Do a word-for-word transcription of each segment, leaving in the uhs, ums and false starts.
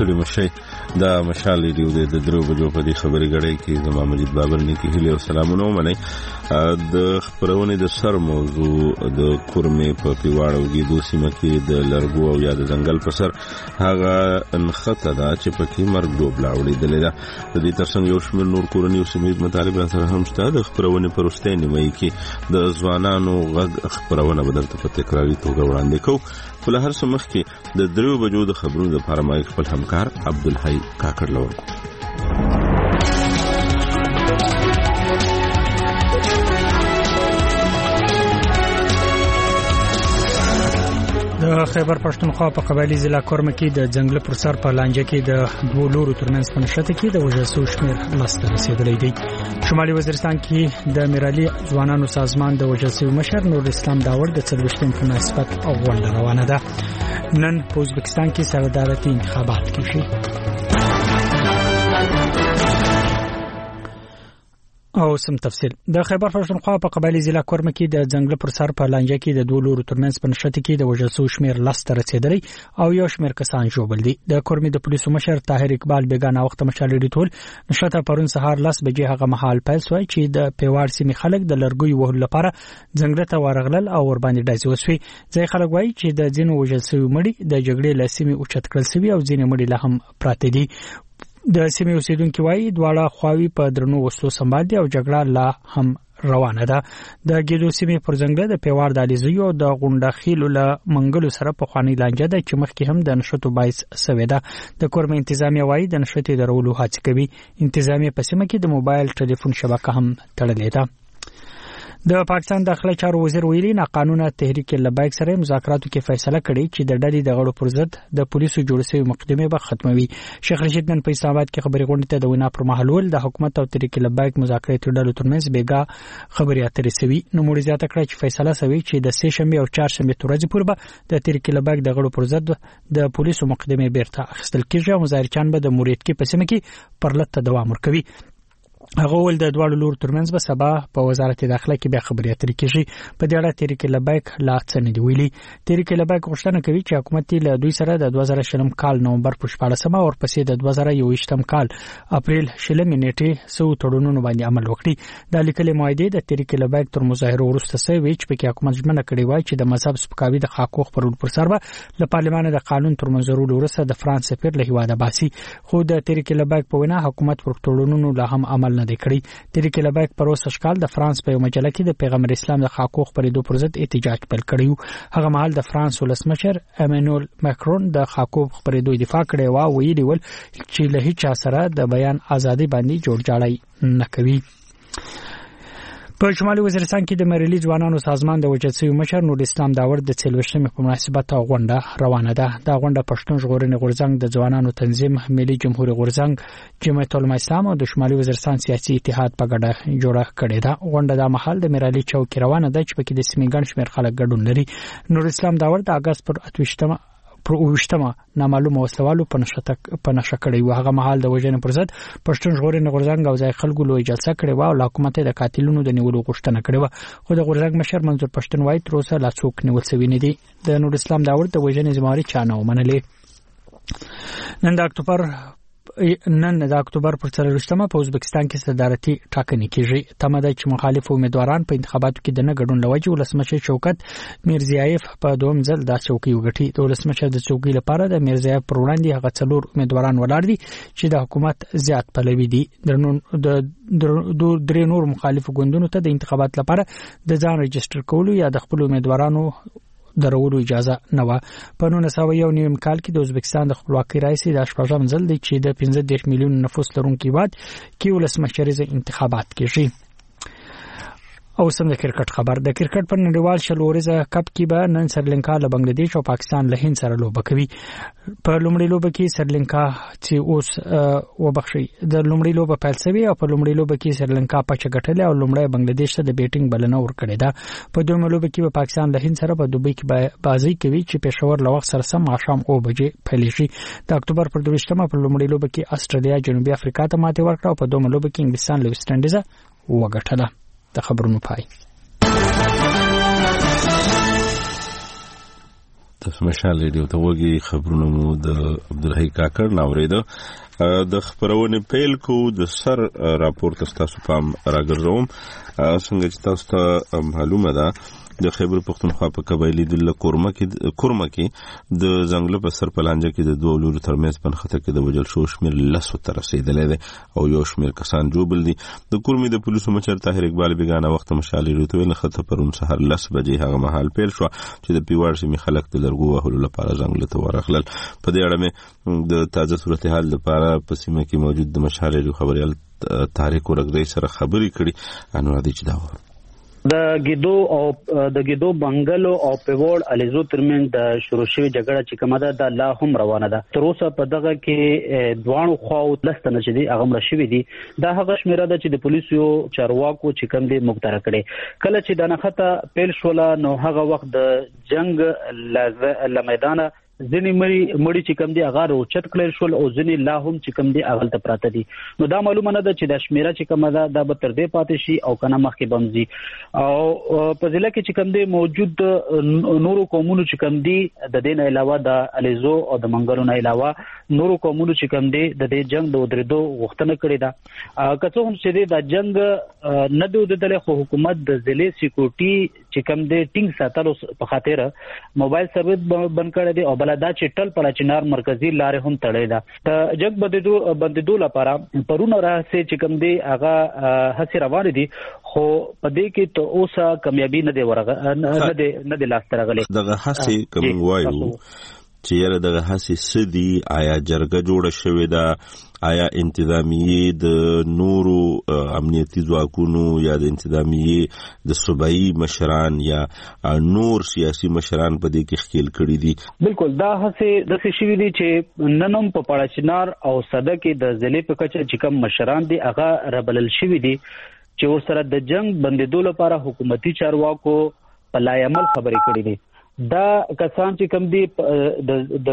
ستړي مشي دا مشال ریډیو د درو بجو په دې خبرې غړې کې زما مجید بابر نیکی هیله او سلامونه ومني. د خبرونه د سر موضوع د کورمې په پیواړو کې د سیمه کې د لرګو او یا د ځنګل په سر هغه انخته دا چې په کې مرګ دوبلا وړي ده. د دې ترڅنګ یو شمېر نور کورنی او سیمې مطالب سره هم شته. د خبرونه پر وروستۍ نیمه کې د ځوانانو غږ خبرونه بدلته په تکراري توګه وړاندې کوو. په هر څه مخ کې د درو بجو د خبرونو لپاره ما خپل همکار عبدالحی کاکړ لور د خیبر پښتونخوا په قبایلی ضلع کورم کې د ځنګل پر سر په لانجه کې د دوه لورو ترمنځ په نښته کې د وژل شوو شمېر لس ته رسېدلی دی. شمالي وزیرستان کې د میرالي ځوانانو سازمان د وژل شوي مشر نور اسلام داور د څلوېښتم په مناسبت غونډه روانه ده. نن په ازبکستان کې صدارتي انتخابات کیږي. او سم تفصیل د خیبر پښتونخوا په قبایلی ضلع کورم کې د ځنګل پر سر په لانجه کې د دوه لورو ترمنځ په نښته کې د وژل شوو شمېر لس ته رسېدلی او یو شمېر کسان ژوبل دي. د کورمې د پولیسو مشر طاهر اقبال بیګانه وخت مشال ډیټول نښته پرون سهار لس بجې هغه مهال پیل شوی چې د پیواړ سیمې خلک د لرګیو وهلو لپاره ځنګل ته ورغلل او ور باندې ډزې وشوې. ځای خلک وایي چې د ځینو وژل شوي مړي د جګړې له سیمې اوچت کړل شوي او ځینې مړي لا هم پراته دي. د سیمې اوسیدونکو وایي دواړه خواوې په درنو وسلو سمبال دي او جګړه لا هم روانه ده. د ګیدو سیمې پر ځنګل د پیواړ د علیزیو د غونډخیلو له منګلو سره په خواني لانجه ده چې مخکې هم د نشټو باعث سوي ده. د کورم انتظامیه وایي د نشټې درولو هڅه کوي. انتظامیه په سیمه کې د موبایل ټلیفون شبکه هم تړلې ده. د پاکستان داخله چارو وزیر ویلي ناقانونه تحریک لبیک سره مذاکراتو کې فیصله کړې چې د ډلې د غړو پر ضد د پولیسو جوړ شوی مقدمه به ختموي. شیخ رشید نن په اسلام آباد کې خبري غونډه ته د وینا پر مهال ول د حکومت او تحریک لبیک مذاکراتو ډلو ترمنځ بیګا خبري اترې سوي. نو موږ زیاته کړې چې فیصله سوي چې د سه شنبه او چهار شنبه تورځ پورې به د تحریک لبیک د غړو پر ضد د پولیسو مقدمه بیرته اخیستل کیږي او مظاهرچان به د مورید کې په سیمه کې پرلط دوام ورکوي. هغه ول د دوه لورو ترمنځ به سبا په وزارت داخله کې به خبري اترې کیږي. په دې اړه تحریک لبیک لا څه نه دی ویلي. تحریک لبیک غوښتنه کوي چې حکومت له دوی سره د دوه زره شلم کال نومبر په شپاړسمه او پسې د دوه زره یوویشتم کال اپریل شلم نیټه سو تړونونو باندې عمل وکړي. د لیکلې معاهده د تحریک لبیک تر مظاهره وروسته سوي چې په کې حکومت ژمنه کړې وای چې د مذهب سپکاوي د حقوق پرول پر سر به له پارلمان د قانون تر منځورولو وروسته د فرانس سفیر له هیواده باسي. خو د تحریک لبیک په وینا حکومت پر تړونونو لا هم عمل نه کړی. تحریک لبیک پر اوسه شکال د فرانس په مجله کې د پیغمبر اسلام د حقوق پر دوه پر ضد احتجاج پیل کړیو. هغه مهال د فرانس ولسمشر امانوئل ماکرون د حقوق پر دوه دفاع کړی و او ویلي ول چې له هیڅ سره د بیان ازادي باندې جوړ جاړی نه کوي. په شمالي وزیرستان کې د میرالي ځوانانو سازمان د وجود سوي مشر نور اسلام داور د څلوېښتمې په مناسبت غونډه روانه ده. دا غونډه پښتون ژغورنې غورځنګ د ځوانانو تنظیم ملي جمهوریت غورځنګ جمعیت العلماء اسلام او د شمالي وزیرستان سیاسي اتحاد په ګډه جوړه کړې ده. غونډه د محل د میرالي چوک روانه ده چې په کې د سیمې ګڼ شمېر خلک ګډون لري. نور اسلام داور د اگست پر اتوشتمه پر اوشتمه نامعلومه وسلوالو په نشته په نشه کړی و. هغه مهال د وژنې پر ضد پښتون ژغورنې غورځنګ او ځای خلکو لوی جلسه کړې و او حکومت د قاتلونو د نیولو غوښتنه کړې و. خو د غورځنګ مشر منظور پښتون وایي تر اوسه لا څوک نیول شوی نه دي. د نور اسلام داور د وژنې ذمہواری چا نه ومنلې. نن د اکتوبر نن د اکتوبر پر څلوېښتمه په ازبکستان کې صدارتي ټاکنې کیږي. تمه ده چې مخالف امیدواران په انتخاباتو کې د نه ګډون لوجه ولسمشر شوکت میرزیایف په دوم ځل د چوکۍ وګټي. د ولسمشر د چوکۍ لپاره د میرزیایف پر وړاندې هغه څلور امیدواران ولاړ دي چې د حکومت زیات پلوي دي. د درې نور مخالف ګوندونو ته د انتخابات لپاره د ځان رجستر کولو یا د خپل امیدوارانو درولو اجازه نه و. په نولس سوه یو نیم کال کې د ازبکستان د خپلواکۍ رئیس د شپږم ځل دی چې د پنځه دېرش میلیون نفوس لرونکي هیواد کې ولسمشریزه انتخابات کیږي. او سم د کرکټ خبر. د کرکټ پر نړیوال شلوريزه کپ کې به نن سریلانکا له بنگلاديش او پاکستان له هند سره لوبه کوي. په لومړۍ لوبه کې سریلانکا چې اوس وبخښي د لومړۍ لوبه پیل شوی او په لومړۍ لوبه کې سریلانکا پچه ګټلې او لومړی بنگلاديش ته د بیټینګ بلنه ورکړې ده. په دویمه لوبه کې به پاکستان له هند سره په دوبۍ کې بازی کوي چې پېښور له وخت سره سم ماښام او بجې پیلېږي. د اکتوبر پر دویشتمه په لومړۍ لوبه کې استرالیا جنوبي افریقا ته ماتې ورکړه او په دویمه لوبه کې انګلستان له ویسټ انډیز وګټله. د خبرونو پای. تاسو مشال ریډیو ته وګورئ خبرونه مو د عبدالحی کاکړ ناوریده د خبرونې پیل کو د سر راپور تاسو پام راګرځوم څنګه چې تاسو ته معلومه ده د خیبر پختونخوا په قبایلی د کورمه کې کورمه کې د ځنګل په سر پلانجه کې د دوه لوري ترمنځ په خطر کې د وجل شو شمیر لسو تر رسیدلې ده او یو شمیر کسان جوړ دي د کورمې د پولیسو مشر طاهر اقبال بیگانه وخت مشالې روتوي نه خطر پرون سحر لس بجې هغه محل پیل شو چې د پیوړ سیمه خلک د لرګو وهلو لپاره ځنګل ته ورغلل په دې اړه مې د تازه صورتحال لپاره په سیمه کې موجود د مشالې خبريال طارق ورګدی سره خبري کړي انو دې چې دا د ګیدو او د ګیدو بنگلو او پیوړ الیزو ترمن د شروع شوی جګړه چې کومه ده د لا هم روانه ده تر اوسه په دغه کې دوانو خو لستنه چې دي هغه مر شوی دي دا هغه شمیره ده چې د پولیسو چارواکو چې کوم دي مقرره کړي کله چې د نخته پیل شول نو هغه وخت د جنگ ل میدان ځنی مړی مړی چې کوم دی هغه روچت کړل شول او ځنی لا هم چې کوم دی هغه ته پراته دي نو دا معلومه نه ده چې د شمیره چې کومه ده د به تر دې پاتې شي او کنه مخکې بمزي او په ځله کې چې کوم دی موجود نورو قومونو چې کوم دی د دین علاوه د الیزو او د منګلو نه علاوه نورو قومونو چې کوم دی د دې جنگ د درېدو غوښتنه کړې ده که څه هم چې د جنگ نه د ودل خو حکومت د ضلع سکیورټي چې کوم دی ټینګ ساتلو په خاطر موبایل سرویس بند کړی دی او بلدا چې ټل پر چنار مرکزی لارې هم تړلې ده د جګ بندیدو بندیدو لپاره پرونه راځي چې کوم دی هغه هڅه روان دي خو په دې کې ته اوسه کامیابی نه دی ورغه نه دی نه دی لاس ترغلي دغه هڅه کوم وایو چې یره دغه هڅه سدي آیا جرګه جوړه شوې ده آیا انتظامیه د نورو امنیتي ځواکونو یا د انتظامیه د صوبایي مشران یا نور سیاسي مشران په دې کې خپل کړی دي بالکل دا هڅه د څه شوی دي چې ننوم په پړاچنار او صده کې د ضلع په کچه چې کوم مشران دي هغه ربلل شوی دي چې ورسره د جنگ بندیدو لپاره حکومتي چارواکو په لای عمل خبرې کړې دي دا کسان چې کوم دي د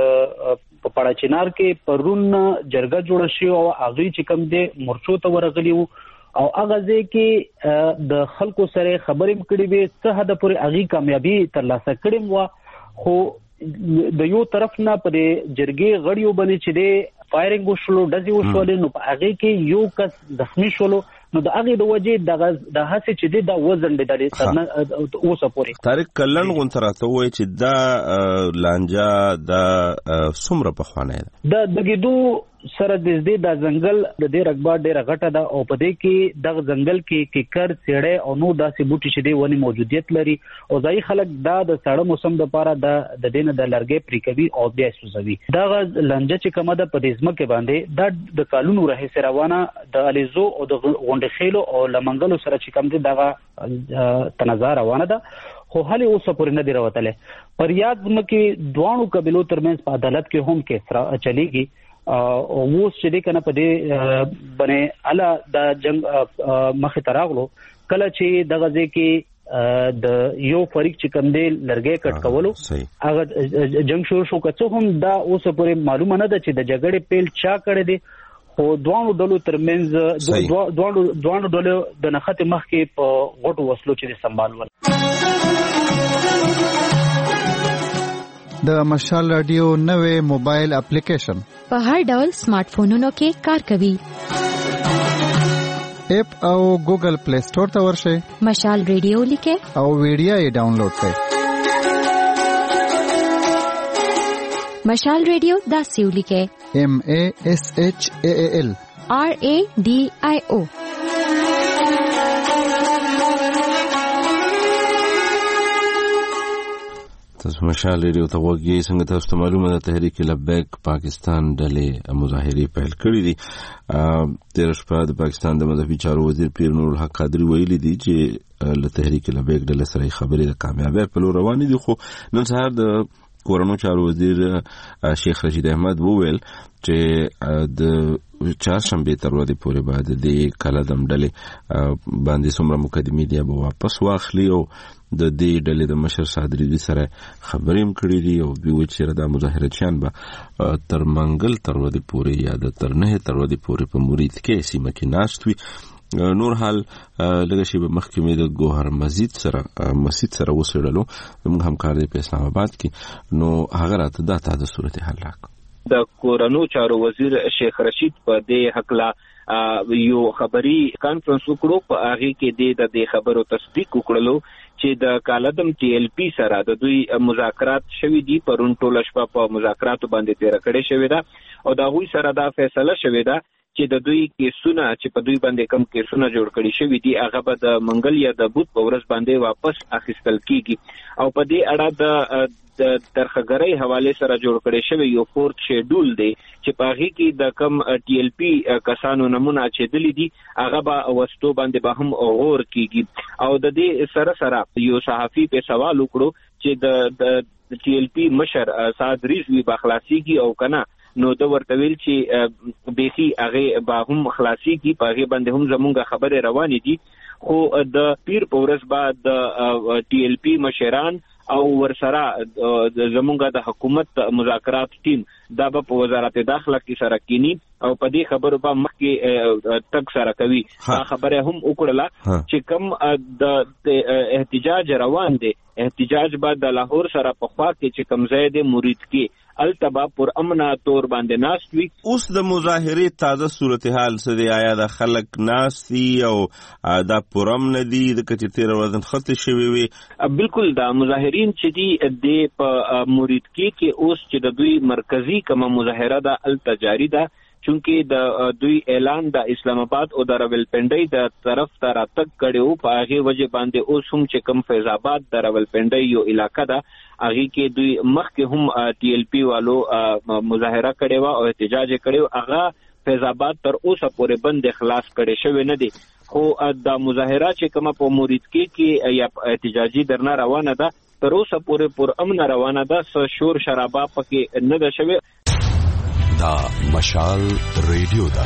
د په پړاچنار کې پرون جرګه جوړه شي او هغه چې کوم دي مرچو ته ورغلی او هغه ځکه د خلکو سره خبرې کړې وي څه حد پورې هغه کامیابی ترلاسه کړم و خو د یو طرف نه پر جرګې غړیو باندې چې د فایرینګ وشلو دزي وشول نو په هغه کې یو کس زخمی شول نو د هغه د وجې د د هڅه چې دی د وزن د لري سرنه اوسه پوري طارق کلن غونتراته وای چې دا لانجا د سمره په خوانه ده د دګدو سره د دې د ځنګل د دې رقبه ډیره غټه ده او په دې کې د ځنګل کې کیکر سیړې او نو داسې بوټي چې دی ونی موجودیت لري او ځای خلک دا د سړه موسم لپاره د د دینه د لرګي پریکوي او بیا سوزوي دا لانجه چې کومه ده په دې ځمکه باندې دا د قانون راهي روانه د الیزو او د غونډخېلو او لمنګلو سره چې کوم دي دا تنازع روانه ده خو هلي اوسه پورې نه دی راوتله پر یاد مکه دوانو قبيلو ترمنځ په عدالت کې هم کې چلیږي او وو چې دې کنه په دې باندې الا د جنگ مخه تراغلو کله چې دغه ځکه د یو فریق چې کوم دی لرګي کټ کولو هغه جنگ شروع شو کڅو هم دا اوسه پورې معلومه نه ده چې د جګړې پیل چا کړی دی خو دوانو ډلو ترمنځ دوانو دوانو ډلو د نخته مخ کې په غټو وسلو چې سمبالول د مشال رادیو نوې موبایل اپلیکیشن په هر ډول سمارټ فونونو کې کار کوي اپ او ګوګل پلی سٹور ته ورشئ مشال رادیو لیکه او ویډیو یې ډاونلوډ کړئ مشال رادیو دا سیو لیکه M A S H A A L R A D I O تاسو مشال ریډیو ته وګورئ څنګه تاسو ته معلومه ده تحریک لبیک پاکستان ډلې مظاهرې پیل کړې دي تیر شپه د پاکستان د مذهبي چارو وزیر پیر نور الحق قادری ویلي دي چې له تحریک لبیک ډلې سره خبرې د کامیابی په لور روانې دي خو نن سهار د کورونو چارو وزیر شیخ رشید احمد وویل چې د چهارشنبه تر ورځې پورې بعد د کلدم ډلې باندې څومره مقدمې دي به واپس واخلي او د دې ډلې د مشر صادری سره خبرې هم کړې دي او دوی چې د مظاهرچیان به تر منګل تر ورځې پورې یا د تر نه تر ورځې پورې په مرید کې سیمه کې ناست وي نور حال لږ شی به محکمې د ګوهر مسجد سره مسجد سره وسړلو موږ همکار دی په اسلام آباد کې نو هغه راته دا تازه صورتحال راک د کورونو چارو وزیر شیخ رشید په دې حق لا یو خبري کانفرنس وکړو په هغه کې د دې خبرو تصدیق وکړلو چې د کالدم ټي ال پی سره د دوی مذاکرات شوي دي پرون ټول شپه په مذاکراتو باندې تیر کړي شوی دا او دا غوي سره دا فیصله شوی دا چې د دوی کیسونه چې په دوی باندې کم کیسونه جوړ کړي شوی دي هغه به د منګل یا د بوت په ورځ باندې واپس اخیستل کیږي او په دې اړه د د ترخګرۍ حواله سره جوړ کړي شوی یو فورت شیډول دی چې په هغه کې د کم ټي ال پی کسانو نمونه چې دلی دي هغه به وستو باندې به هم اور کیږي او د دې سره سره یو صحافي په سوال وکړو چې د د ټي ال پی مشر سعد رضوی به خلاصيږي او کنه نو د ورتویل چې بيخي هغه به هم خلاصيږي په هغه باندې هم زمونږه خبره روانه دي خو د پیر پورس بعد د ټي ال پی مشران او ورسره زمونږه د حکومت مذاکرات ټیم دا په وزارت داخله کې سره کینی او په دې خبرو په مخ کې تک سره کوي دا خبره هم وکړه چې کوم د احتجاج روان دي احتجاج بعد د لاهور سره په خوا کې چې کوم زید مرید کې التبا پر امنا تور باندې ناست وي اوس د مظاهره تازه صورتحال څه دی آیا د خلک ناستی او دا پرم ندی د کچې تیر وزن خط شوی وي بالکل دا مظاهرین چې دی د په مرید کې کې اوس چې د دوی مرکزی کومه مظاهره ده التجاری ده چونکه د دوی اعلان د اسلام آباد او د راولپنډي د طرف ته راتګ کړو په هغه وجه باندې اوس هم چې کوم فیض آباد د راولپنډي یو علاقہ ده هغه کې دوی مخکې هم ټي ال پی والو مظاهره کړې و او احتجاج کړو هغه فیض آباد تر اوسه پورې بند خلاص کړي شوی نه دي خو د مظاهره چې کومه په مرید کې کې یا احتجاجي درنه روانه ده تر اوسه پورې پر امن روانه ده څه شور شرابه پکې نه ده شوی دا مشال ریډیو دا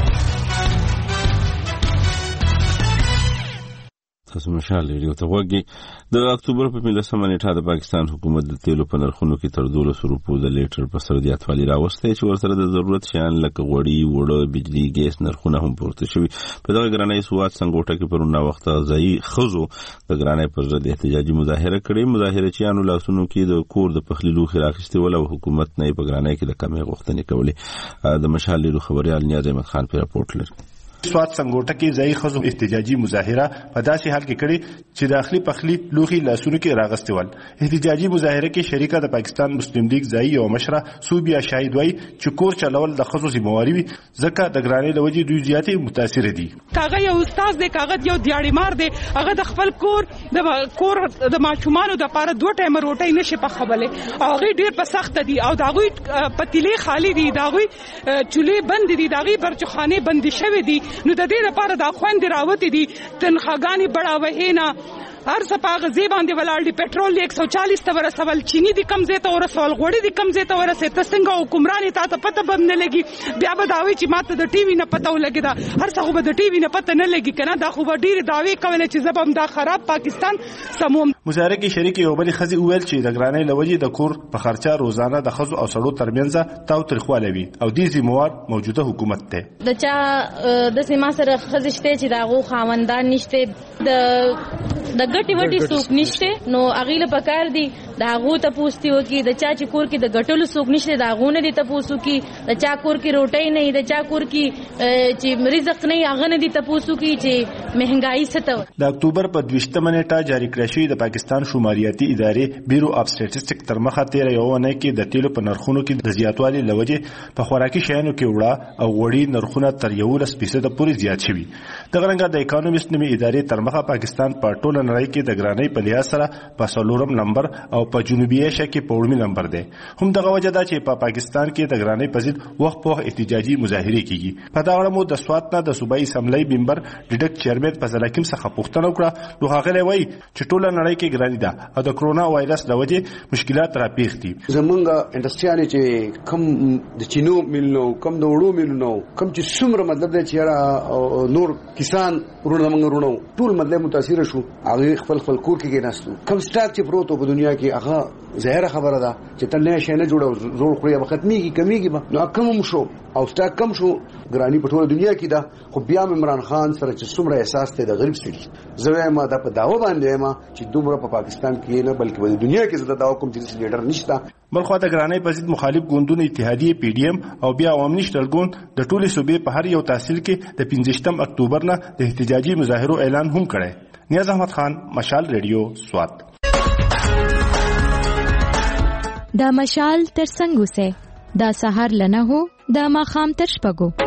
تاسو مشال ریډیو ته وګورئ د اکتوبر په پنځمه نیټه د پاکستان حکومت د تیلو په نرخونو کې تر دولس روپو د لیټر په سر زیاتوالی راوستی چې ورسره د ضرورت شیان لکه غوړي وړه بجلی ګیس نرخونه هم پورته شوي په دغه ګرانۍ سواد څنګهوټه کې پرونه وخت ځای خزو د ګرانۍ پر ضد احتجاجي مظاهره کړې مظاهرچیانو لاسونو کې د کور د پخلي لوښي راخیستي ول او حکومت نه په ګرانۍ کې د کمې غوښتنې کولې د مشال ریډیو خبريال نیاز احمد خان په راپورټ لري سواد څنګهوټه کې ځای خزو احتجاجي مظاهره په داسې حال کې کړي چې داخلي پخلي لوخي لاسونو کې راغستي ول احتجاجي مظاهره کې شریکه د پاکستان مسلم لیگ ځای او مشره صوبیا شاهد وای چې کور چلول د خزو ذمہواری وي ځکه د ګرانۍ لوجي دوی زیاتې متاثر دي کاغه یو استاد دی کاغه یو دیاړي مار دی هغه د خپل کور د کور د ماشومان د پاره دوه ټایم روټي نشي په خبره هغه ډیر په سخت دي او داغوي پتیلې خالی دي داغوي چولې بند دي داغي برچخانه بند شوی دي نو د دې لپاره د خويند راوتی دي تنخواګانی بڑاوه نه هر صفاغه زی باندې ولاړ دي پټرول یک سو چالیس ته ورسول چینی دي کم زیته ورسول غوړي دي کم زیته ورسه تسنګ او حکمراني تا ته پته بم نه لګي بیا به داوي چې ماته د ټي وي نه پته ولګي دا هر څه به د ټي وي نه پته نه لګي کنه دا خو ډیر داوي کول چې زبم دا خراب پاکستان سموم مظاهره کې شریک یو بل خزي ویل چې د ګرانۍ لوجي د کور په خرچه روزانه د خزو او سړو ترمنځ تاو ترخواله وي او دې زموار موجوده حکومت ته د چا د سیمه سره خزشته چې داغو خاوندان نشته د د ګټي وټي سوق نشته نو اغیله پکار دي داغو ته پوښتنه وکي د چا چې کور کې د ګټلو سوق نشته داغو نه دي ته پوښتنه کی د چا کور کې روټي نه د چا کور کې چې رزق نه هغه نه دي ته پوښتنه کی چې مهنګای ست د اکتوبر په دویشتمه نیټه جاری کړی شوی د پاکستان شماریاتي ادارې بیرو اف سټټیسټک تر مخه تیر یو نه کې د تیلو په نرخونو کې د زیاتوالي لوجه په خوراکي شیانو کې وړه او غوړي نرخونه تر یو لس فیصد پورې زیات شوي د غرنګا د اکانومیست نومي ادارې تر مخه پاکستان په ټوله نړۍ کې د ګرانۍ په لحاظ سره په څلورم نمبر او په جنوبي ایشیا کې په وړمي نمبر دی هم دغه وجه ده چې په پا پاکستان کې د ګرانۍ په ضد وخت په احتجاجي مظاهره کیږي په دا اړه مو د سوات نه د صوبایي اسمبلی ممبر ډیډک چیرمن په ځلکیم څخه پوښتنه وکړه نو هغه وایي چې ټوله نړۍ کې ګرانۍ ده او د کرونا وایرس د وجې مشکلات راپېښ دي زمونږ انډستریال چې کم د چینو ملنو کم د وړو ملنو کم چې څومره مطلب دی چې نور کسان ورونه موږ ورونو ټول مطلب متاثر شو هغه خپل خپل کور کې ناستو کم سٹاک چې پروت په دنیا کې هغه ظاهره خبره ده چې تل نه شي نه جوړو زوړ خو یې ختميږي کمیږي به نو کم شو او سټاک کم شو ګرانی په ټوله دنیا کې ده خو بیا عمران خان سره چې څومره احساس ته د غریب سړي زه ما دا په داوا باندې ما چې دومره په پاکستان کې نه بلکې په دنیا کې زده دا کوم چې لیډر نشته. بلخو د ګرانی په ضد مخالف ګوندونو اتحادیه پی ډی ایم او بیا عوامي شتلګون د ټولي صوبې په هر یو تحصیل کې د پنځه اکتوبر نه د احتجاجي مظاهرو اعلان هم کړی. نیاز احمد خان، مشال ریډیو، سوات. دا مشال تر څنګه وسه دا سحر لنه هو دا ماخام تر شپګو.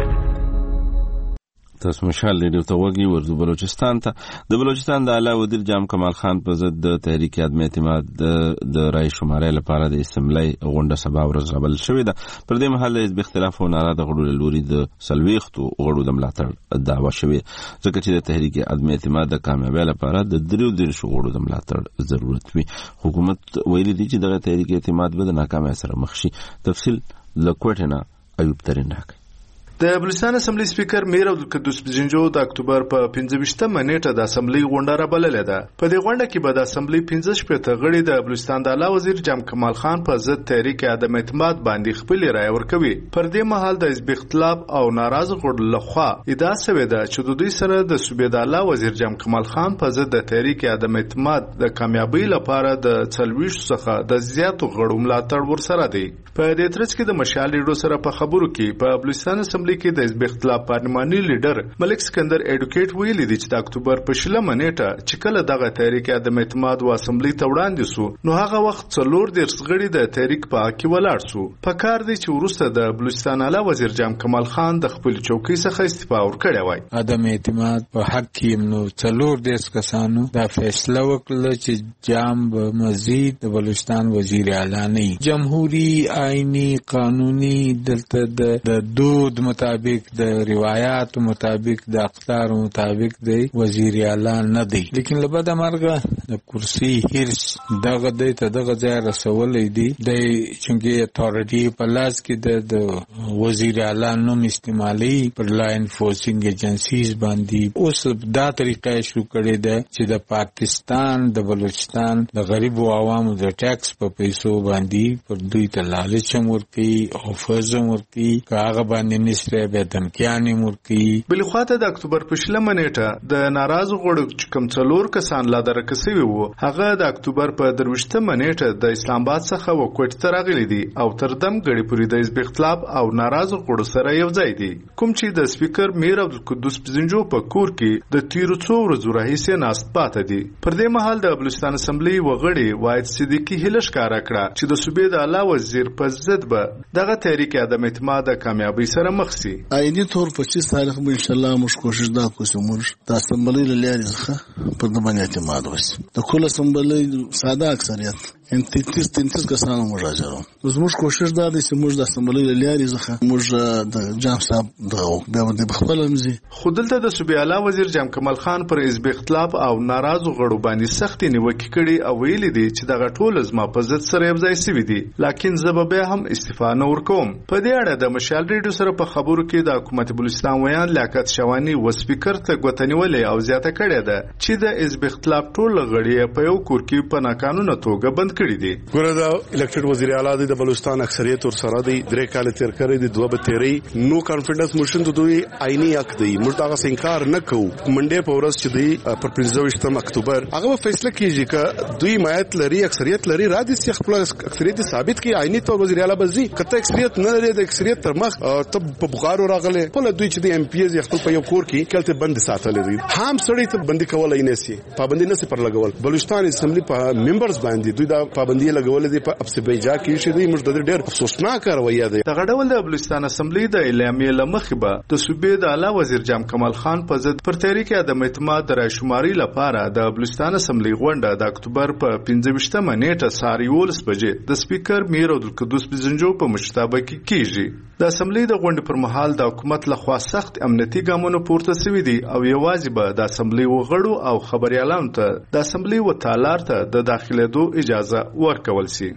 تاسو مشال ریډیو ته وګورئ. ورځو بلوچستان ته د بلوچستان د اعلی وزیر جام کمال خان په ضد د تحریک عدم اعتماد د رای شمارې لپاره د اسمبلی غونډه سبا ورځ رابل شوې ده. پر دې مهال د اختلاف او ناراضه د غړو لوري د سلويختو غړو د ملاتړ دعوا شوې، ځکه چې د تحریک عدم اعتماد د کامیابی لپاره د دریو دریو غړو د ملاتړ ضرورت وي. حکومت ویلي دی چې دغه تحریک اعتماد به د ناکامۍ سره مخ شي. تفصیل له کوټه ایوب ترين راکړي. د بلوچستان اسمبلی سپیکر میر عبدالقدوس بزنجو د اکتوبر په پنځه نیټه د اسمبلی غونډه را بللې ده. په دې غونډه کې به د اسمبلی پنځه شپږ غړي د بلوچستان د اعلی وزیر جام کمال خان په ضد تحریک عدم اعتماد باندې خپل رائے ورکوي. پر دې مهال د حزب اختلاف او ناراض غړو لخوا ادعا شوې ده چې د دوی سره د صوبې د اعلی وزیر جام کمال خان په ضد د تحریک عدم اعتماد د کامیابی لپاره د څلويش څخه د زیاتو غړو ملاتړ ورسره دی. په دې ترڅ کې د مشال ریډیو سره په خبرو کې په بلوچستان اسمبلی کې د حزب اختلاف پارلماني لیډر ملک سکندر ایډوکیټ ویلي دی چې د اکتوبر په شلمه نیټه چې کله دغه تحریک عدم اعتماد و اسمبلی ته وړاندې سو نو هغه وخت څلور دیرش غړي د تحریک په حق کې ولاړ سو. په کار دی چې وروسته د بلوچستان اعلی وزیر جام کمال خان د خپل چوکۍ څخه استعفا ورکړی وای. عدم اعتماد په حق کې نو څلور دیرش کسانو دا فیصله وکړه چې جام به مزید د بلوچستان وزیر اعلی نه جمهوریت آئینی قانوني دلته د دود مطابق د روایت مطابق د اقدار مطابق د وزیر اعلی نه دی، لیکن لبد مرګه د کرسی هرس دغه د دغه ځای رسولې دی د چونګي اتھارټي په لاس کې د وزیر اعلی نوم استعمالي پر لا انفورسینګ ایجنسیز باندې. اوس دا طریقه شروع کړې ده چې د پاکستان د بلوچستان د غریب او عوامو د ټیکس په پیسو باندې پر دوی ته لالچ ورکي او فزم ورکي هغه باندې نشته به دمکیانې ورکي. بل خواته د اکتوبر په شلمه نیټه د ناراض غړو چې کوم څلور کسان لا درکسوي وو هغه د اکتوبر په درويشتمه نیټه د اسلام آباد څخه وکوټ ته راغلي دي او تر دم غړي پوری د حزب اختلاف او ناراض غړو سره یو ځای دي. کوم چې د سپیکر میر عبدالقدوس بزنجو په کور کې د تیرو څو ورځو راهیسې ناست پاتې دي. پر دې مهال د بلوچستان اسمبلی وغړي واحد صدیقی هله ښکارا کړه چې د صوبې د اعلی وزیر په ضد به دغه تحریک عدم اعتماد کامیابی سره مخ شي. آئینی طور پچیس تاریخ میں انشاءاللہ مش کوشش دا کوسو مش د اسمبلی لاري ځخه په د باندې اعتماد وسی د کل اسمبلی ساده اکثریت ان تینتیس تینتیس کسانو مراجعه اوس مش کوشش دا د سموج د اسمبلی لاري ځخه مش د جام صاحب دغه بیا د خپل مزي خودلته د صوبې اعلی وزیر جام کمال خان پر حزب اختلاف او ناراض غړو باندې سخت نیوکه کړي او ویلي دي چې دغه ټول زما په ضد سره یو ځای سوي دي، لکن زه به هم استعفا نه ورکوم. په دې اړه د مشال ریډیو سره په خبرو کې د حکومت بلوچستان ویان لیاقت شوانی و سپیکر ته غوتنیولې او زیاته کړې ده چې د حزب اختلاف ټول غړي په یو کور کې په ناقانونه توګه بند کړي دي. ګوره دا الیکټډ وزیر اعلی د بلوچستان اکثریت ور سره دی درې کال تیر کړی دی دوه به تیری نو کانفیډنس موشن ته دوی آئینی حق دی موږ دا انکار نه کوو. منډه په ورځ چې دی پر پنځه اکتوبر هغه فیصله کیږي چې دوی مایت لري اکثریت لري را دي چې خپل اکثریت ثابت کی آئینی تور وزیر اعلی بزي کته اکثریت نه لري د اکثریت تر مخ ته په بغارو راغله په دوی چې د ایم پی ایز خپل په یو کور کې کلته بند ساتل دي هم سړی ته بندي کول نه سي پابندي نه سي پر لګول. بلوچستان اسمبلی په ممبرز باندې دوی دا پابندي لګول دي په ابسبیجا کې شي دوی موږ د ډېر افسوسناک رویه ده. دغه ډول د بلوچستان اسمبلی د اعلامیې لمخې به د صوبې د اعلی وزیر جام کمال خان په ضد پر تحریک عدم اعتماد د راشماري لپاره د بلوچستان اسمبلی غونډه د اکتوبر په پنځه نیټه سهار یولس بجې د سپیکر میر عبدالقدوس بزنجو په مشتبه کې کیږي. د اسمبلی د غونډې پر مهال د حکومت لخوا سخت امنیتي ګامونه پورته شوي دي او یوازې به د اسمبلی وغړو او خبريالانو ته د اسمبلی وتالار ته د داخلېدو اجازه ورکول شي.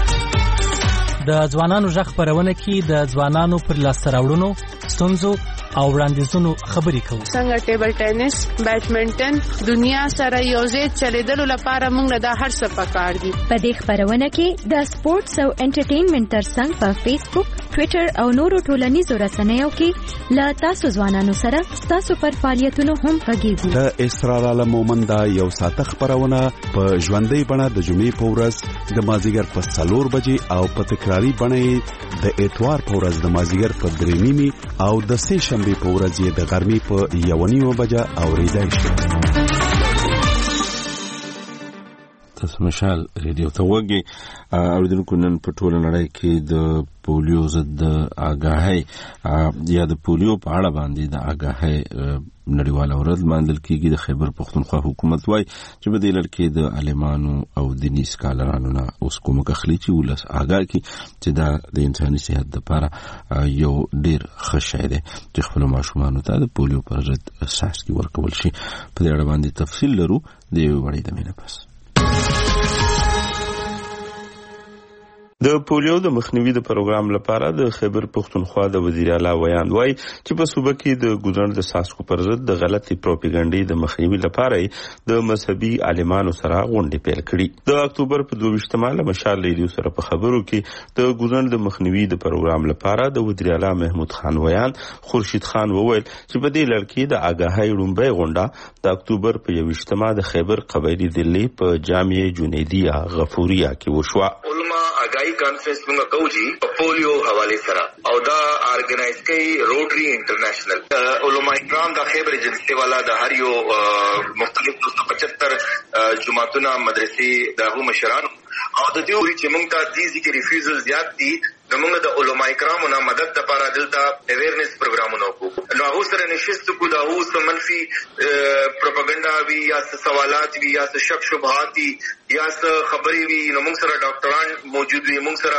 د ځوانانو ژغ خبرونه کې د ځوانانو پر لاسته راوړنو، ستونزو او وړاندیزونو خبرې کوو. څنګه ټیبل ټینس، بیډمنټن، دنیا سره یوځای چلیدلو لپاره موږ له هر څه پکار دي. په دې خبرونه کې د سپورتس او انټرټینمنټ ترڅنګ په فیسبوک، ټوئیټر او نورو ټولنیزو رسنیو کې له تاسو ځوانانو سره تاسو پر فعالیتونو هم غږیږو. د اسرار عالم مومند یو ساعت خبرونه په ژوندۍ بڼه د جمعې په ورځ د مازیګر په څلور بجې او په تکراری بڼه د اتوار په ورځ د مازیګر په درې نیمې او د سه شنبه په ورځ د غرمې په یو نیمه بجه اوریدای شي. تاسو مشال ریډیو ته وګورئ. اوریدونکو نن په ټوله نړۍ کې د پولیو ضد آگاهی یا د پولیو په اړه باندې د آگاهی نړیواله ورځ مانځل کیږي. د خیبر پختونخوا حکومت وايي چې په دې لړ کې د عالمانو او دیني سکالرانو نه اوس کوم کخلی چې ولس آگاه کی چې دا د انساني صحت لپاره یو ډیر ښه شی دی چې خپل ماشومان ته د پولیو پر ضد اساس کی ورکول شي. په دې اړه باندې تفصیل لرو د یو وړي د مینه پس. د پولیو د مخنیوي د پروګرام لپاره د خیبر پختونخوا د وزیر اعلی ویان وای چې په صوبه کې د ګوزن د ساسکو پر ضد د غلطي پروپاګاندا د مخنیوي لپاره د مذهبي عالمانو سره غونډې پیل کړې. د اکتوبر په دوه ویشتمه له مشال ریډیو سره په خبرو کې د ګوزن د مخنیوي د پروګرام لپاره د وزیر اعلی محمود خان ویان خورشید خان وویل چې په دې لړ کې د آگاهی لومبۍ غونډه د اکتوبر په یو ویشتمه د خیبر قبایلی دلی په جامع جنیدیه غفوریا کې وشوه. آگاہی کانفرنس موږ کوو چې په پولیو حواله سره او دا ارګنایز کوي روټري انټرنیشنل علماء کرام د خیبر ایجنسی والا د هر یو مختلف دو سو پچهتر جماعتونه مدرسې د هغو مشران او د دې وری چې موږ ته دیزي کې ریفیوزل زیات دي نو موږ د علماء کرامو نه مدد لپاره دلته اویرنس پروګرامونه کوو. نو هغه سره نشست کو دا هو سم منفي پروپاګاندا وی یا سوالات وی یا شک شبهات وی یا خبري وی نو موږ سره ډاکټران موجود وي، موږ سره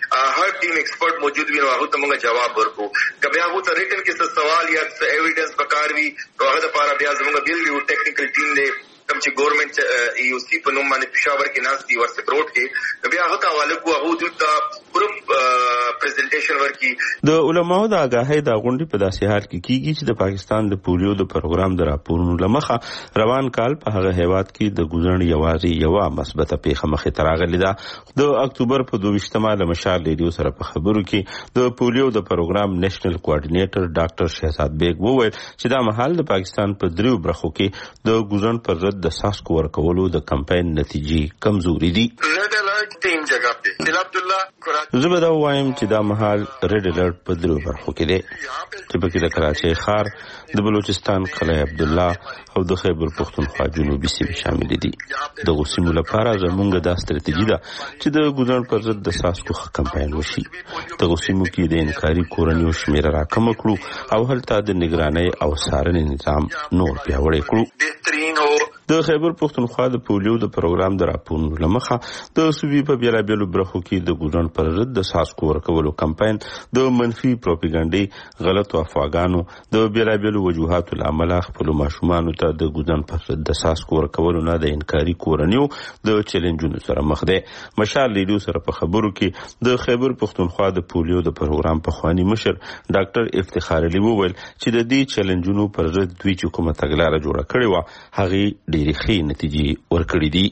هر ټیم ایکسپرټ موجود وي نو هغه ته موږ جواب ورکو. کبه هغه ته ریټن کې څه سوال یا څه ایویډنس پکار وي نو هغه لپاره بیا زموږ بیل یو ټیکنیکل ټیم دی کوم چې ګورنمنت یو سی په نوم باندې پېښور کې ناس دی ورته پروت کې بیا هغه ته حواله کو هغه د ګروپ پریزنټیشن ورکی. د علماو د آگاهی د غونډې په داسې حال کې کیږي چې د پاکستان د پولیو د پروګرام د راپورونو لمخه روان کال په هغه هیواد کې د ګوزن یوازې یو مثبته پیښه مخې ته راغلې ده. د اکتوبر په دوه ویشتمه له مشال ریډیو سره په خبرو کې د پولیو د پروګرام نېشنل کوارډینیټر ډاکټر شهزاد بیگ وویل چې دا مهال د پاکستان په دریو برخو کې د ګوزن پر ضد د ساسکو ورکولو د کمپاین نتیجې کمزوري دي. تین جگہ پہ ضلع عبداللہ زه به دا وایم چې دا مهال ریډ الرټ په دریو برخو کې دی چې پکې د کراچۍ ښار، د بلوچستان قلعه عبدالله او د خیبر پختونخوا جنوبي سیمې شامل دي. دغه سیمو لپاره زموږ دا ستراتیژي ده چې د ګوزن پر ضد د ساسکو کمپاین وشي. دغه سیمو کې د انکاري کورنیو شمېر راکم کړو او هلته د نگرانۍ او څارنې نظام نور پیاوړی کړو. د خیبر پختونخوا د پولیو د پروګرام د راپورونو لمخه د صوبې په بیلابیلو برخو کې د ګوزن پر ضد د ساسکو ورکولو کمپاین د منفي پروپاګاندا غلط افواګانو د بیلابیلو وجوهاتو لامل خپل ماشومان ته د ګوزن پر ضد د ساسکو ورکولو نه د انکاري کورنیو د چیلنجونو سره مخ دی. مشال ریډیو سره په خبرو کې د خیبر پختونخوا د پولیو د پروګرام په خواني مشر ډاکټر افتخار علي وویل چې د دې چیلنجونو پر ضد دوی چې کومه تګلارې جوړه کړې و هغه ډېرې ښې نتیجې ورکړې دي.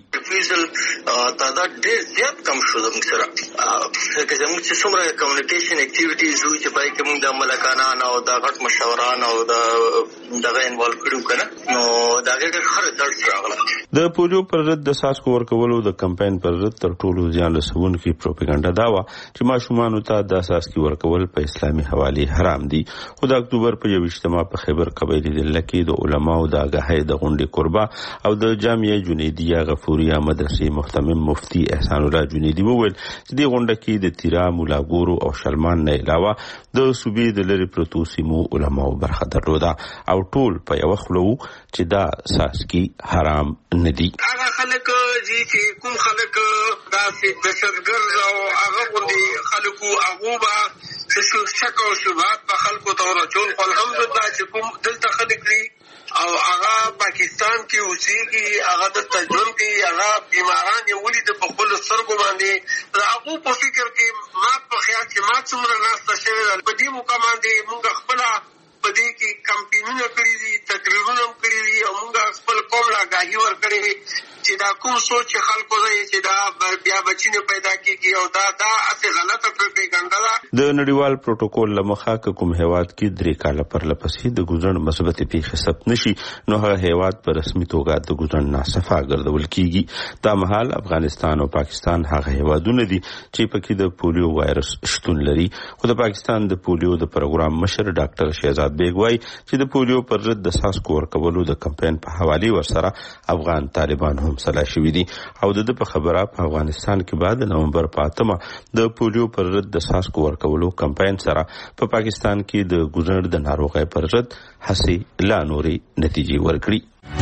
تعداد ډېر زیات کم شو زموږ سره که زموږ چې څومره کمیونیکیشن اکټیویټیز وي چې پای کې موږ د ملکانان او د غټ مشاوران او د دغه انوالو کړو کنه نو دا ډېر ښه رزلټ راغله. د پولیو پر ضد د ساسکو ورکولو د کمپاین پر ضد تر ټولو زیان رسونکي پروپاګاندا دا و چې ماشومان ته د ساسکي ورکول په اسلامي حواله حرام دي. خو د اکتوبر په یو ویشتمه په خیبر قبایلی دله کې د علماو د آگاهی د غونډې قربا او د جامع جنیدیه غفوریا مدرسې محتمم مفتی احسان الله جنیدی وویل چې د غونډه کې د تیرا مولاګورو او شلمان نه علاوه د صوبې د لری پروتو سیمو علماو برخه درلوده او ټول په یو خلو چې دا ساسکي حرام ندي. هغه خلک چې کوم خلک دا چې دشتګرد او هغه غوندي خلکو هغه با څه شک او شبهات په خلکو تور چون الحمدلله چې کوم دلته خلک دي او هغه پاکستان کې اوسېږي هغه د تجربه کې هغه بیماران یې ولید په خپل سترګو باندې هغه په فکر کې ما په خیال کې ما څومره ناسته شوی په دې مقام باندې موږ خپل په دې کې کمپینونه کړي دي، تقریرونه کړي دي او موږ خپل قوم لا آگاهي ورکړې چې دا کوم سوچ خلکو دی چې دا بیا بچینه پیدا کیږي او دا دا اته غلطه پروپاګاندا ده. د نړیوال پروتوکول لمخه کوم هیواد کې درې کاله پر لپسې د ګوزن مثبت پیښې ثبت نشي نو هغه هیواد په رسمي توګه د ګوزن ناصفه ګرځول کیږي. دا مهال افغانستان او پاکستان هغه هیوادونه دي چې پکې د پولیو وایرس شتون لري. خو د پاکستان د پولیو د پروګرام مشر ډاکټر شهزاد بیگ وايي چې د پولیو پر ضد د څاڅکو ورکولو د کمپاین په حواله ورسره افغان طالبان هم سلا شوي دي او د په خبره په افغانستان کې بعد نومبر په اتمه د پولیو پر ضد د څاڅکو ورکولو کمپاین سره په پاکستان کې د ګوزن د ناروغۍ پر ضد هڅې لا نوري نتیجې ورکړي.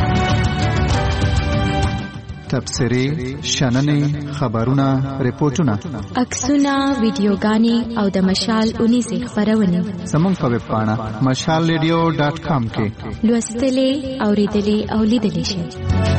تبصري شننې خبرونه ریپورتونه عکسونه ویډیوګانې او د مشال اونیزه خبرونه زموږ په ویب پاڼه مشال ریډیو ډاټ کام کې لوستلې اوریدلې او لیدلې شئ.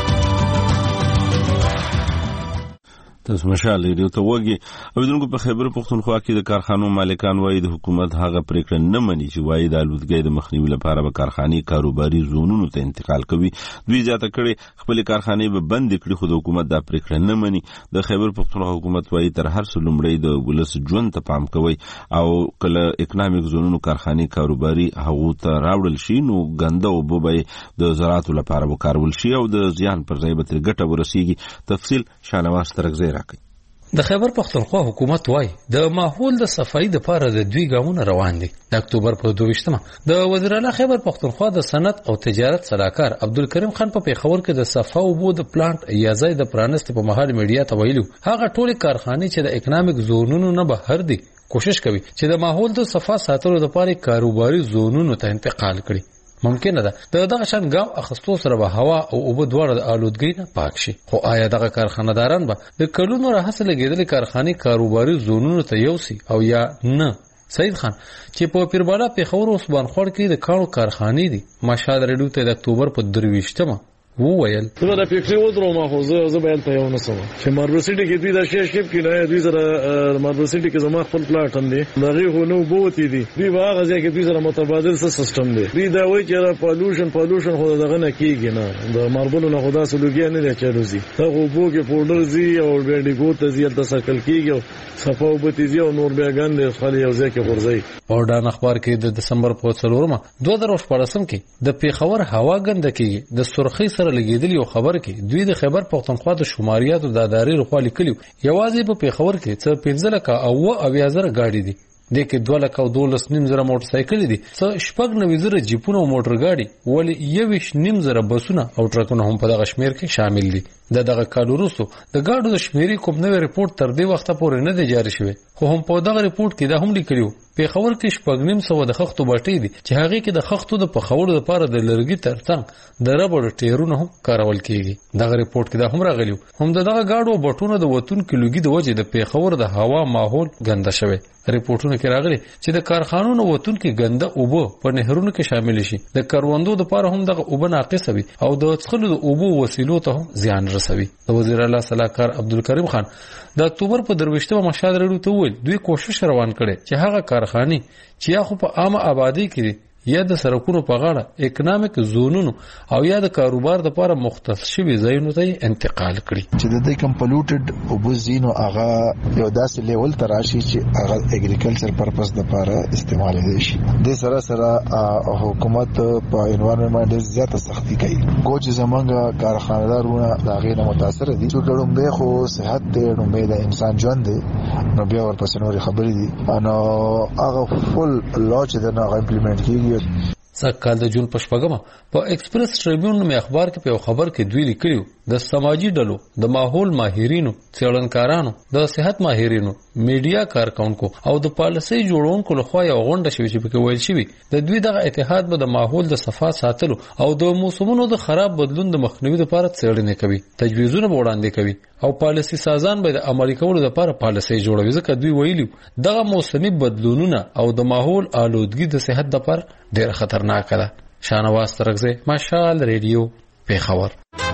تاسو مشال ریډیو ته وګورئ. اوریدونکو په خیبر پختونخوا کې د کارخانو مالکان وایي د حکومت هغه پریکړه نه مني چې وایي د آلودګۍ د مخنیوي لپاره به کارخانې کاروباري زونونو ته انتقال کوي. دوی زیاته کړي خپل کارخانې به بند کړي خو د حکومت دا پریکړه نه مني. د خیبر پختونخوا حکومت وایي تر هر څه لومړی د ولس ژوند ته پام کوي او کله اکونومیک زونونو کارخانې کاروباري هغو ته راوړل شي نو ګنده اوبه به د زراعتو لپاره وکارول شي او د زیان پر ځای به ترې ګټه ورسیږي. تفصیل شانواز ترغزی راکړي. د خیبر پختونخوا حکومت وای د ماحول د صفایي د لپاره د دوی ګامونه روان دي. د اکتوبر په دوه ویشتمه د وزیر اعلی خیبر پختونخوا د صنعت او تجارت صلاحکار عبدالکریم خان په پیښور کې د صفا اوبو د پلانټ یا ځای د پرانست په مهال میډیا ته ویلو هغه ټول کارخانې چې د اکونومیک زونونو نه بهر دي کوشش کوي چې د ماحول د صفا ساتلو لپاره کاروباري زونونو ته انتقال کړي. ممکنه ده د دغه شان ګام اخستو سره به هوا او اوبه دواړه د آلودګۍ نه پاک شي. خو آیا دغه کارخانه‌داران به د کلونو راهیسې لګېدلې کارخانې کاروباري زونونو ته یوسي او یا نه؟ سید خان چې په پیربالا پیښور او سبانخوړ کې د کانو کارخانې دي مشال ریډیو ته د اکتوبر په درې ویشتمه وویل زه د فکری ودرو ما خو زه زه بیل ته یو نسم چې ماربل سټی کې دوی د شیش شپ کې نه دوی سره ماربل سټی کې زما خپل پلاټ هم دي دغه خو نو بوتي دي دوی واغه ځکه دوی سره متبادل سیستم دی. دوی دا وایي چې پالوشن پالوشن خو دغه نه کیږي نه د ماربل نه خدا سلوګي نه دی چلوزي هغه بو کې پودر زی او بیډي ګوت زیات تسکل کیږي او صفه وبتی زی او نور بیاګان د خالي یو ځکه غورځي. اورډان اخبار کې د دسمبر په څلورمه دوه زره شپږم کې د پیښور هوا ګنده کیږي د سرخی لګیدلی یو خبر کې دوی د خیبر پختونخوا د شماریاتو د ادارې لخوا لیکلي یوازې په پیښور کې څه پنځه لکه او اویا زره ګاډي دي د کې دوه لکه او دولس نیم زره موټر سایکل دي څه شپږ نوي زره جیپونه او موټر ګاډي ولې یویش نیم زره بسونه او ټرکونه هم په دغه شمیر کې شامل دي. د دغه کال وروسته د ګاډو د شمیرې کوم نوې ریپورت تر دې وخته پورې نه دی جاری شوی خو هم په دغه ریپورت کې دا هم لیکلو پیښور کې شپږ نیم سو د خښتو باټې دي چې هغه کې د خښتو د پخولو لپاره د لرګي ترڅنګ د ربړ ټیرونه هم کارول کیږي. دغه ریپورت کې دا هم راغلی هم دغه ګاډو بټونه د وتون کې لوګي د وجې د پیښور د هوا ماحول ګنده شوی. ریپورتونه کې راغلي چې د کارخانونو وتون کې ګنده اوبه په نهرونو کې شامل شي د کروندو لپاره هم دغه اوبه ناقصه وي او د څښلو د اوبو وسیلو ته هم زیان رسوي. د وزیر اعلی صلاحکار عبدالکریم خان د اکتوبر په درويشتمه مشال ریډیو ته ویل دوی کوشش روان کړي چې هغه کارخانې چې یا خو په عامه آبادی کې یا د سرکونو په غاړه اکونومیک زونونو او یا د کاروبار لپاره مختص شوي ځایونو ته انتقال کړي چې د دې کم پلوټډ او بوزینو هغه یو داسې لیول تراشي چې هغه اګریکلچر پرپس لپاره استعمال دي شي. د سره سره حکومت په انوایرنمنت زیاته سختی کوي کوچ زمونږ کارخانه‌دارونه دا غیر متاثر دي چې ډوم به خو صحت ته ډوم د انسان ژوند دی نو بیا ورپسې نور خبرې دي نو هغه فل لاچ د نه امپلیمنٹ کیږي. سکهال د جون په شپږمه په ایکسپریس ټریبیون نومي اخبار کې په خبر کې دوی لیکلي د سماجی ډلو د ماحول ماهرینو څېړنکارانو د صحت ماهرینو میډیا کارکونکو او د پالیسي جوړونکو لخوا یو غونډه شوې چې پکې ویل شوی د دوی دغه اتحاد به د ماحول د صفا ساتلو او د موسمونو د خراب بدلون د مخنیوي لپاره څېړنې کوي تجویزونه وړاندې کوي او پالیسي سازان به د عملي کولو لپاره پالیسي جوړوي ځکه دوی ویلي دغه موسمي بدلونونه او د ماحول آلودګي د صحت لپاره ډېر خطرناک ده. شانواز ترغزی مشال ریډیو پیښور.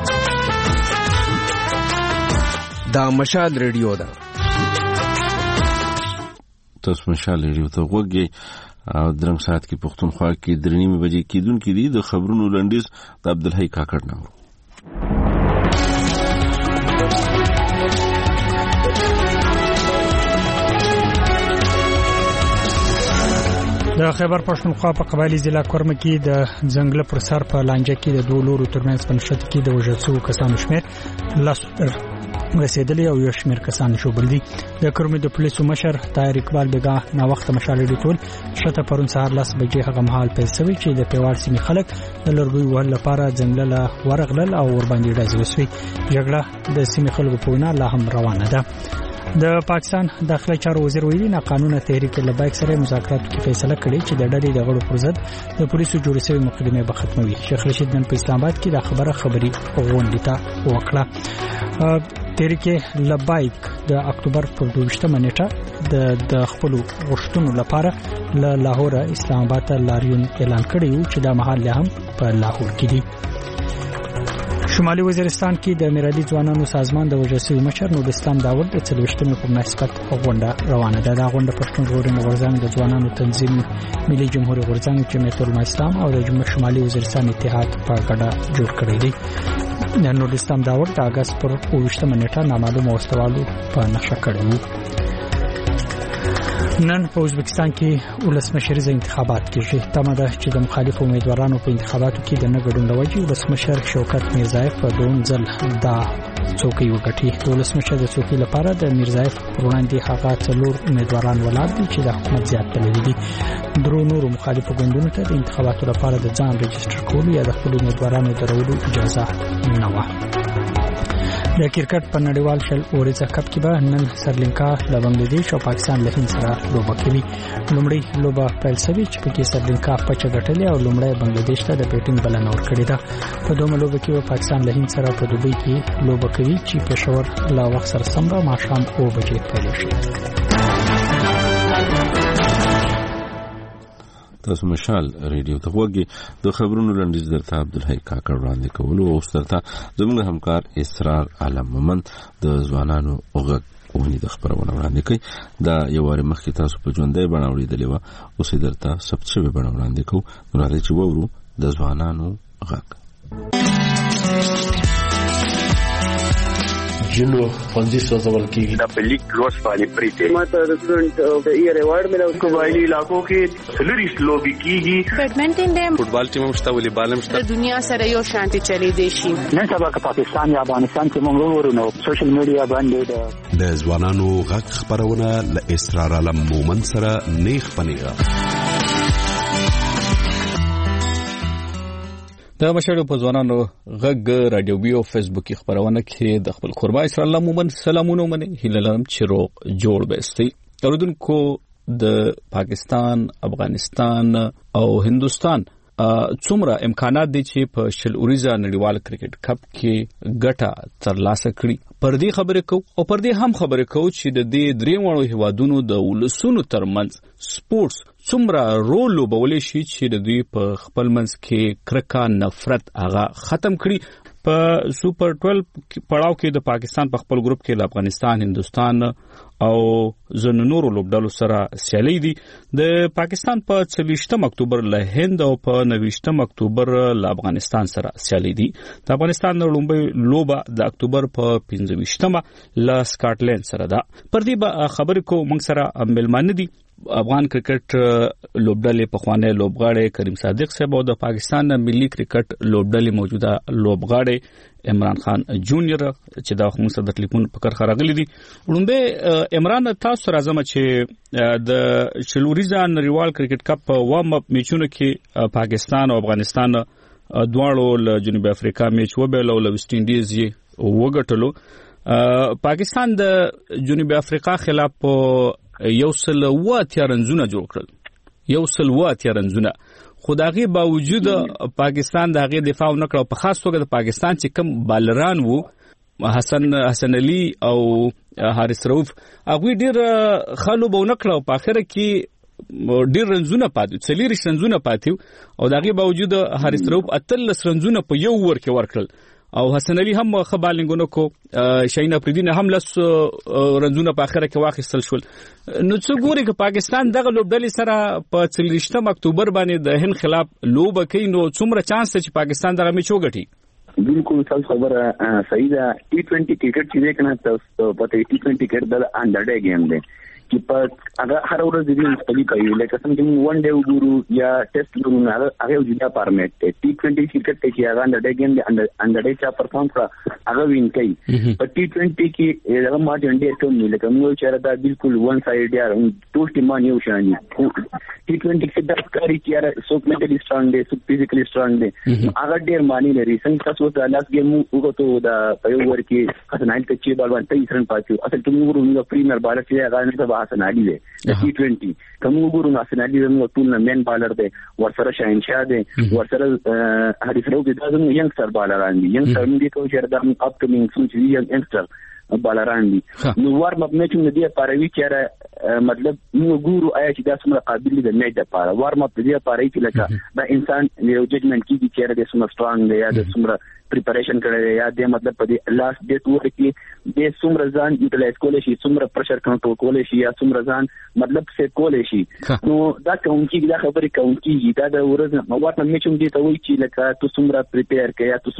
دا مشال ریډیو ده. تاسو مشال ریډیو ته وګورئ. او درنګ سات کې پښتونخوا کې درې نیمه بجې کېدونکې دي. د خبرونو لنډیز د عبدالحی کاکړ نه د خیبر پښتونخوا په قبایلی ضلع کورم کې د ځنګل پر سر په لانجه کې د دوه لورو ترمنځ په نښته کې د وژل شوو کسانو شمېر لاس رسیدلی او یو شمېر کسان شوبل دي. د کورم د پولیسو مشر طاهر اقبال بیګا نا وخت مشال ډیټول شته پرون سهار لاس بجې هغه مهال پیل شوی چې د پیوال سیمې خلک د لرګي وهل لپاره ځنګل ورغلل او ور باندې ډزې وسوي. جګړه د سیمې خلکو په وینا لا هم روانه ده. د پاکستان داخلي چارو وزیر ویلي نه قانون تحریک لبیک سره مذاکرات کې فیصله کړې چې د ډلې د غړو پر ضد د پولیسو جوړې شوی مقدمه به ختموي. شیخ رشید نن په اسلام آباد کې د خبره خبري غونډه ته وکړه. تحریک لبیک د اکتوبر پر دوه نیټه د د خپل غوښتنو لپاره له لاهور اسلام آباد ته لاریون اعلان کړی چې د محل هم په لاهور کې دی. شمالي وزیرستان کې د میرادي ځوانانو سازمان د وجسوي مشر نور اسلام داود د څلويشتمې په مناسبت غونډه روانه ده. دا غونډه پښتون ژغورنې غورځنګ د ځوانانو تنظیم ملي جمهوریت غورځنګ جمعیت العلماء اسلام او د جمهوریت شمالي وزیرستان اتحاد په ګډه جوړ کړی دی. نور اسلام داود د اگست پر اوویشتمه نیټه نامعلومه وسوالو په نقشه کړی و. نن په ازبکستان کې ولسمشریزه انتخابات کېږي. تمه ده چې د مخالف امیدوارانو په انتخاباتو کې د نه ګډون لوجې ولسمشر شوکت میرزایف په دوم ځل دا څوکۍ وګټي. د ولسمشر د څوکۍ لپاره د میرزایف پر وړاندې هغه څلور امیدواران ولاړ دي چې د حکومت زیات بللي دي. درو نورو مخالفو ګوندونو ته د انتخاباتو لپاره د ځان رجسټر کولو یا د خپل امیدوارانو درولو اجازه نه وه. د کرکټ په نړیوال شل اوريزه کپ کې به نن سرلنکا له بنگلاديش او پاکستان له هند سره لوبه کوي. لومړی لوبه پیل شوې چې پکې سرلنکا پچه ګټلې او لومړی بنگلاديش ته د بیټینګ بلنه ورکړې ده. په دومره لوبه کې پاکستان له هند سره په دوبۍ کې لوبه کوي چې پېښور له وخت سره سم به ماښام اوه بجې پیل شي. تاسو مشال ریډیو ته وګورئ. د خبرونو لنډیز درته عبدالحی کاکړ وړاندې کولو او سترته زموږ همکار اسرار عالم مومند د ځوانانو غږ ونی د خبرونه وړاندې کوي. دا یو واره مخکې تاسو په ژوندۍ بڼه وړاندې و اوس درته ثبت شوی بڼه وړاندې کوو. نو راځي چې وورو د ځوانانو غږ. جنو فنزي سوزول کیږي د پلیک روز باندې پریته ماته د سټوډنټ د ایئر ایوارډ ملو قبایلی علاقو کې سلریس لوبي کیږي. بیډمنټن دیم فوټبال ټیم هم شته والیبال هم شته. د دنیا سره یو شانتي چلی دی شي. نن سبا که پاکستان یا افغانستان کې موږ ورونو سوشل میډیا باندې د ځوانانو غږ خبرونه له اسرار عالم مومند سره نیخ پنیغه. د مشرو په ځوانانو غږ رادیو بي او فیسبوکي خبرونه کې د خپل قربا اسرار الله مومند سلامونه منه هللم چې روغ جوړ بهستي. اوردونکو د پاکستان، افغانستان او هندستان څومره امکانات دي چې په شل اوریزه نړیوال کرکټ کپ کې ګټه ترلاسه کړي. پر دې خبرې کو او پر دې هم خبرې کو چې د دې درې وړو هیوادونو د ولسونو ترمنځ سپورتس څومره رول لوبولی شي چې د دوی په خپل منځ کې کرکه نفرت هغه ختم کړي. په سوپر ټویلو پړاو کې د پاکستان په خپل ګروپ کې د افغانستان، هندستان او زنو نورو لوبډالو سره سیالي دي. د پاکستان په څلويشتم اکتوبر له هند او په نويشتم اکتوبر له افغانستان سره سیالي دي. د افغانستان لومړی لوبه د اکتوبر په پنځه له سکاټلند سره ده. پر دې به خبرې کو موږ سره ملمانه دي افغان کرکټ لوبډلې په خوانه لوبغاړي کریم صادق صاحب او د پاکستان ملي کرکټ لوبډلې موجوده لوبغاړي عمران خان جونیئر چې دا موږ سره د ټلیفون په کار خراغلي دي. وړاندې عمران تاسو راځم چې د شلوريزه نړیوال کرکټ کپ وام اپ میچونو کې پاکستان او افغانستان دواړو له جنوبي افریقا میچ وبېلو له ویسټ انډیز یې وګټلو. پاکستان د جنوبي افریقا خلاف یو سل و اتیا رنزونه جوړ کړل. یو سل و اتیا رنزونه خو دغه باوجود پاکستان دغه دفاع نه کړو. په خاص توګه د پاکستان چې کم بالران وو حسن حسن علي او حارث رؤف هغه ډیر خالو به نه کړو. په اخر کې ډیر رنزونه پاتې څلور رنزونه پاتې او دغه باوجود حارث رؤف اتل رنزونه په یو ور کې ورکړل او حسن علي هم خبالنګونو کو شاهین افریدی نه هم لس رنزونه په اخره کې واخیستل شول. نو څه ګوري چې پاکستان دغه لوبډلې سره په څلوېښتم اکتوبر باندې د هند خلاف لوب کوي نو څومره چانس چې پاکستان دغه میچ وګټي؟ بالکل تاسو خبره صحیح ده. ټي ټوئنټي کرکټ چې کنه تاسو په ټي ټوئنټي کرکټ د انډر ډے گیم دی چې په هغه هر ورځ د دې مختلف کوي لکه څنګه چې ون ډے وګورو یا ټیسټ وګورو هغه هغه یو ځای فارمیټ دی. ټي ټوئنټي کرکټ کې هغه انډر ډے گیم دی انډر ډے چا پرفارم کړ هغه وین کوي. په ټي ټوئنټي کې هغه مارجن ډیر کم دی لکه موږ چې دا بالکل ون سایډ یا ټول ټیمان یو شان دي. ټي ټوئنټي کې دا کاری چې سو مینټلی سترونګ دی سو فزیکلی سترونګ دی هغه ډیر معنی لري. څنګه تاسو ته لاس گیم وګورئ دا په یو ور کې حسن علي ته چې بال باندې تیسرن پاتې اصل ته موږ ورو پریمیر بالر چې هغه نه د حسن علي دی ټي ټوئنټي کوم وګورو حسن علي زموږ ټول نه مین بالر دی ورسره شاهین شاه دی ورسره حریف راو دی دا زموږ ینګستر بالران دي. ینګستر موږ کوم چې دا اپ کمینګ سوچ دی ینګستر بالران دي. نو وارم اپ میچ موږ دی پاروي چې مطلب موږ ګورو آیا چې دا څومره قابل دی د میچ لپاره. وارم اپ دی پاره چې لکه دا انسان یو ججمنټ کیږي چې دا څومره سترونګ دی یا د څومره پریپریشن کړی یا د مطلب په دې لاست ډیټ ور کې د څومره ځان یوټیلایز کولای شي څومره پرشر کنټرول کولای شي یا څومره ځان مطلب سیټ کولای شي. نو دا کوم چې دا خبرې کوم چې دا د ورځ مواد میچ هم دي ته وایي چې لکه تو څومره پریپیر کړي یا تو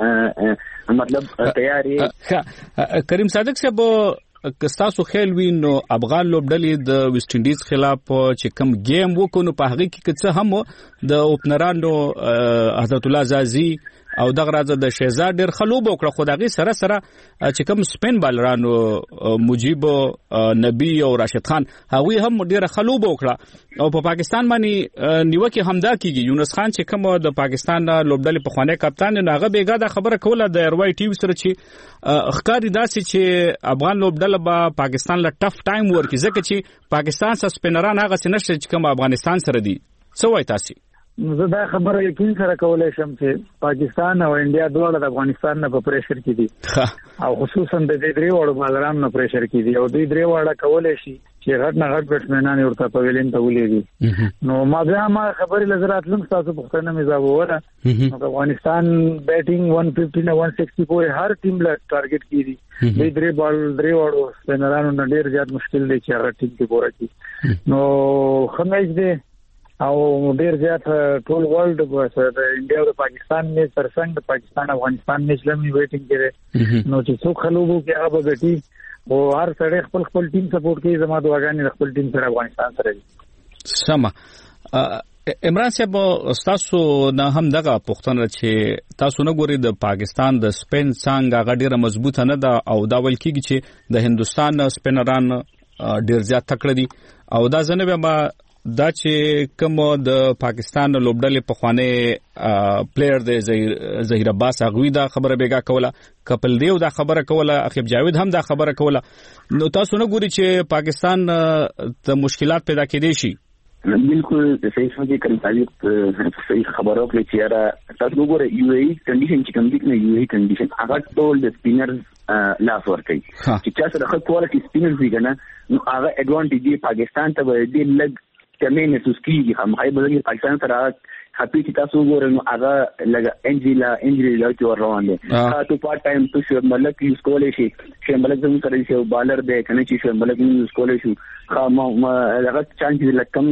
څومره مطلب تیاری. کریم صادق صاحب کستاسو خیال وینو افغان لوبډلې د ویسټ انډیز خلاف چې کوم گیم وکونو په هغه کې څه هم د اوپنرانو حضرت الله زازي او دغه راځه د شهزاد ډیر خلوب وکړه خو دغه سره سره چې کوم سپین بالرانو مجيب نبی او راشد خان هغه هم ډیر خلوب وکړه او په پاکستان باندې نیوکه همدا کیږي. یونس خان چې کوم د پاکستان لوبډلې په خوانه کپتان نه هغه بیګا د خبره کوله د اروای ټي وي سره چې اخکاری داسې چې افغان لوبډله به پاکستان له ټف ټایم ورکړي ځکه چې پاکستان سپینران هغه سنشت چې کوم افغانستان سره دي. څه وایي تاسو؟ زه دا خبره یقین سره کولای شم چې پاکستان او انډیا دواړه د افغانستان نه په پریشر کې دي او خصوصا د دې درې وړو بالرانو نه پریشر کې دي او دوی درې وړه کولای شي چې غټ نه غټ بیټسمنان ورته په ویلین ته ولېږي. نو ما بیا ما خبرې لزرات لم تاسو په څنګه مزاو وره نو افغانستان بیټینګ ون ففټي نه ون سکسټي پورې هر ټیم له ټارګټ کیږي. دې درې بال درې وړو سپینرانو نه ډیر زیات مشکل دی چې هغه ټیم کې پوره کړي. نو خمیج دی او ډیر زیات ټول ورلد د انډیا او پاکستان میچ ترڅنګ د پاکستان افغانستان میچ لمې ویټینګ کړي نو چې څوک خلوبو کې هغه بغټي او هر سړی خپل خپل ټیم سپورټ کوي. زما دعاګانې خپل ټیم سره افغانستان سره دي. سم عمران صاحب تاسو نه هم دغه پښتنه چې تاسو نه ګوري د پاکستان د سپین څنګه هغه ډیره مضبوطه نه ده او دا ول کیږي چې د هندستان سپینران ډیر زیات تکړه دي او دا ځنه به دا چې کوم د پاکستان لوبډلې په خوانه پلیئر د ظهیر عباس اغوی دا خبره بیګه کوله کپل دیو دا خبره کوله اخیب جاوید هم دا خبره کوله. نو تاسو نه ګوري چې پاکستان ته مشکلات پیدا کېدي شي؟ بالکل صحیح سمجھے کریم طالب صحیح خبرو کې چې را تاسو وګورئ یو ای کنډیشن چې کوم دي نه یو ای کنډیشن هغه ټول د سپینرز لاس ور کوي چې چا سره خپل کوالټي سپینرز دي کنه نو هغه اډوانټیج دی پاکستان ته ورته لګ کمه محسوس کیږي. هم هاي بدل پاکستان سره خپل چې تاسو وګورئ نو هغه لګ انجیلا انجری لاچ ور روان دي تاسو پارت ټایم تو شو ملک یوز کولای شي چې ملک زموږ سره یو بالر دی کنه چې شو ملک یوز کولای شي خا ما هغه چانس لکم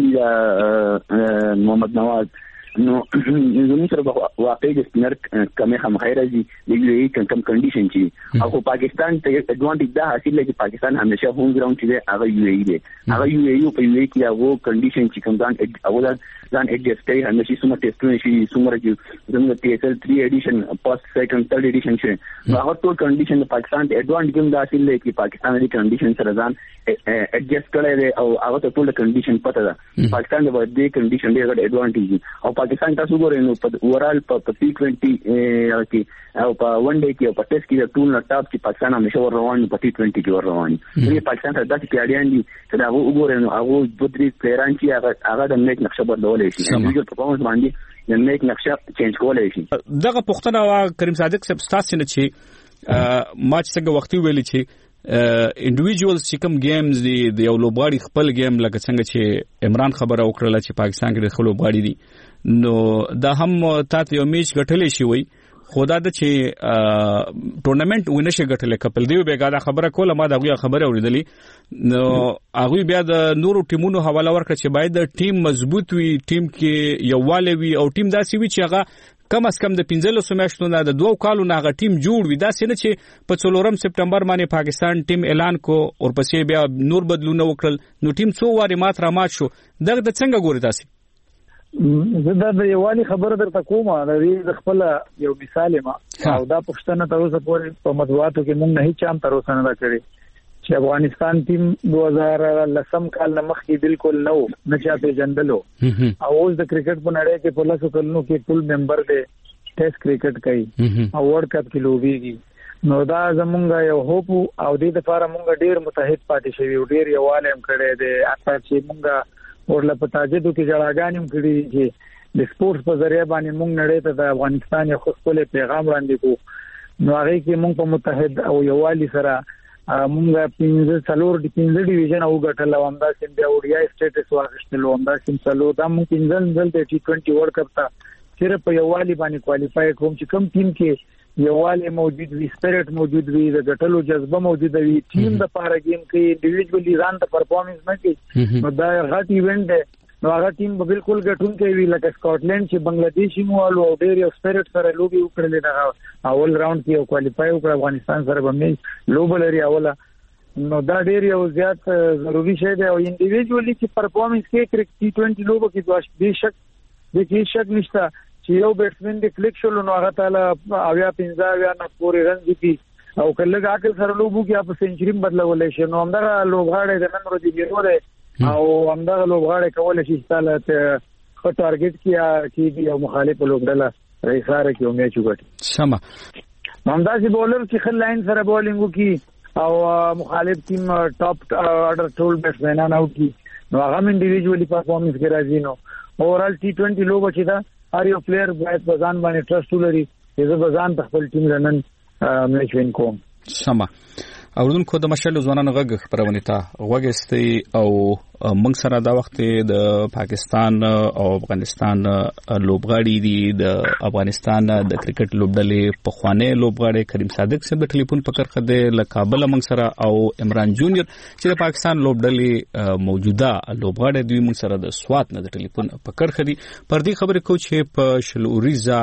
محمد نواز نو زموږ سره واقعي د سپینر کمه هم خیره دي د یو ای کم کنډیشن چې او پاکستان ته اډوانټیج دا حاصل لګي پاکستان همیشه هوم ګراوند چې هغه یو ای دی هغه یو ای په یو ای کې هغه کنډیشن چې کوم ځان او ځان اډجسټ کوي همیشه سمه ټیسټونه شي سمره چې زموږ ټي اس ال تھری ایډیشن پاس سیکنډ ثرد ایډیشن شي نو هغه ټول کنډیشن د پاکستان ته اډوانټیج کوم دا حاصل لګي پاکستان د کنډیشن سره ځان اډجسټ کړی دی او هغه ټول کنډیشن پته ده پاکستان د دې کنډیشن ډېر غټ اډوانټیج او پاکستان تاسو ګورئ نو په اورال په ټي ټوئنټي کې او په ون ډے کې او په ټیسټ کې د ټول نه ټاپ چې پاکستان همیشه ور روان په ټي ټوئنټي کې ور روان دي. پاکستان سره داسې پیاډیان دي چې دا وګورئ نو هغه د درې پلیران چې هغه هغه د میچ نقشه بدلولای شي انډیویډوال پرفارمنس باندې د میچ نقشه چینج کولای شي. دغه پښتنه وا کریم صادق صاحب تاسو نه چې ماچ څنګه وختي ویلي چې انډیویډوالز چې کوم گیمز دي د یو لوبغاړي خپل گیم لکه څنګه چې عمران خبره وکړه چې پاکستان کې د خپل لوبغاړي دي نو دا هم تاسو یو میچ غټلې شي وي خدا د چې ټورنمنت ونشي ګټل کپل دی به دا خبره کوله ما دا غوښه خبره اوریدلې نو هغه بیا د نورو ټیمونو حواله ورکړه چې باید د ټیم مضبوط وي ټیم کې یووالی وي او ټیم داسې وي چې هغه کم از کم د پنځلسو میاشتو نه د دوه کالو نه هغه ټیم جوړ وي دا څنګه چې په څلورم سپټمبر باندې پاکستان ټیم اعلان کو او پسې بیا نور بدلونه وکړل نو ټیم څو واره مات را مات شو دغه د څنګه ګوري تاسو زه د یووالي خبره درته کوم د خپل یو مثال ما او دا پښتنه تر اوسه پورې په مطبوعاتو کې موږ نه هیڅ چا تر اوسه نه کړی چې افغانستان ټیم دوه هزار لسم کال مخکې بالکل نو نه چا پیژندلو او اوس د کرکټ په نړۍ کې په لاسو کلونو کې ټول ممبر دی ټیسټ کرکټ کوي او ورلد کپ کې لوبيږي نو دا زمونږ یو هوپ او د دې لپاره مونږ ډیر متحد پاتې شوی او ډیر یووالی هم کړی دی اته چې مونږ ورله په تاجدو کې جړاګانې هم کړې چې د سپورتس په ذریعہ باندې مونږ نړۍ ته د افغانستان یو خپل پیغام وړاندې کوو نو هغه کې مونږ په متحد او یووالی سره مونږه پنځه څلور د پنځه ډیویژن او ګټل او همدا سیم بیا وډیا سټیټس واغښتل او همدا سیم څلور د مونږ پنځه ځل د ټي ټوئنټي ورلد کپ ته صرف په یووالي باندې کوالیفای کوم چې کوم ټیم کې یووالي موجود وي سپیرټ موجود وي د ګټلو جذبه موجود وي ټیم د پاره گیم کې انډیویډوالي ځان ته پرفارمنس نه کوي نو دا غټ ایونت دی نو هغه ټیم به بالکل ګټون کوي لکه سکاټلند چې بنگلاديشي مو او ډېر یو سپیرټ سره لوبي وکړل دا اول راوند کې کوالیفای وکړ افغانستان سره باندې لوبل لري اوله نو دا ډېر یو زیات ضروری شی دی او انډیویډوالي چې پرفارمنس کې کرکټ ټي ټوئنټي لوبو کې دوه بهشک د کې شک نشته چې یو بیټسمن د کلیک شول نو هغه تعالی اویا پنځه اویا نه پورې رن دي او کله عقل سره لوبو کې په سنچري بدلولې شي نو همدا لوبغاړي د نن ورځې ګیروره او همدا لوبغاړي کول شي تعالی ته خو ټارګټ کیا چې یو مخالف لوبډله رئیساره کې امید وکړي سما همدا چې بولر چې خل لاین سره بولینګ وکي او مخالف ټیم ټاپ اورډر ټول بیټسمنان اوټ کی نو هغه انډیویډوالي پرفارمنس کې راځي نو اورال ټي ټوئنټي لوب چې دا هر یو پلیئر باید بزان باندې ټرست ولري چې بزان خپل ټیم لنن میچ وین کوم سما اوردونکو د مشال ځوانانو غږ خبرونه تا غوګستي او موږ سره دا وخت د پاکستان او افغانستان لوبغاړي دي د افغانستان د کرکټ لوبډلې په خوانه لوبغاړي کریم صادق سره د ټلیفون پکړ خده له کابل موږ سره او عمران جونیور چې د پاکستان لوبډلې موجوده لوبغاړي دوی موږ سره د سوات نه د ټلیفون پکړ خدي پر دې خبره کو چې په شلوریزا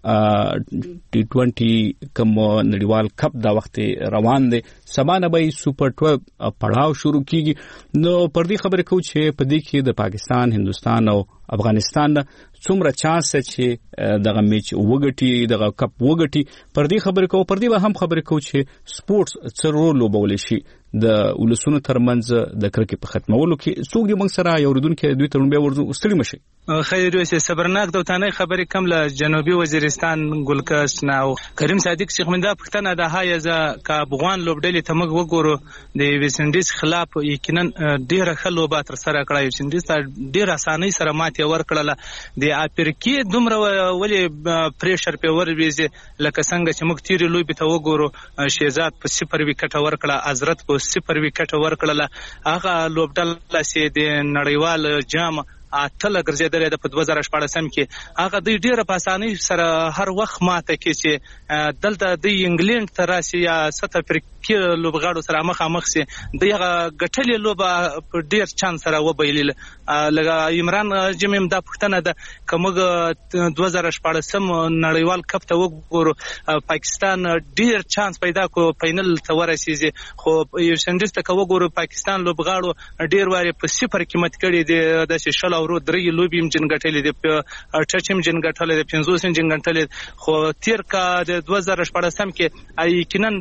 ټي ټوئنټي کوم نړیوال کپ دا وخت روان دي سبانه به سوپر دوه پړاو شروع کیږي نو پر دې خبره کو چې په دې کې د پاکستان هندستان او افغانستان څومره چانس چې دغه میچ وګټي دغه کپ وګټي پر دې خبره کو پر دې به هم خبره کو چې سپورتس څه رول لوبول شي د ولسونو ترمنځ د کرکټ په ختمولو کې څوک دې موږ سره یو ردون کې دوی ترمن به ورزو استړي مشي خیر اوسه صبرناک دوتانه خبرې کم له جنوبي وزیرستان ګلکس ناو کریم صادق شیخ مندا پښتنه د هایزه کا افغان لوبډلې تمګ وګورو د ویسندیز خلاف یقینا ډیره خلوبات تر سره کړای ویسندیز ډیره اسانۍ سره ماته ور کړله د افریقي دومره ولې پریشر په ور ویزه لکه څنګه چې موږ تیری لوبي ته وګورو شهزاد په صفر وکټ ور کړه حضرت په صفر وکټ ور کړله هغه لوبډل سي د نړیوال جام اتل ګرځیدل د په دوه زره شپږم کې هغه د ډیره په اسانۍ سره هر وخت ماته کې چې دلته د انګلند تر راسي یا سات افریقي لوبغاړو سره مخ مخ سي دغه غټلې لوبه په ډیر چانس سره وبېلیل لکه عمران جمیم د پښتنه د کومه دوه زره شپږم نړیوال کپ ته وګورو پاکستان ډیر چانس پیدا کو فائنل ته ورسېږي خو یو سندست ته وګورو پاکستان لوبغاړو ډیر واره په صفر قیمت کړي د شل ورو درې لوبي جن غټلې د ټچم جن غټلې د پنځوس جن غټلې خو تیر کا د دوه زره شپږم کې ای کینن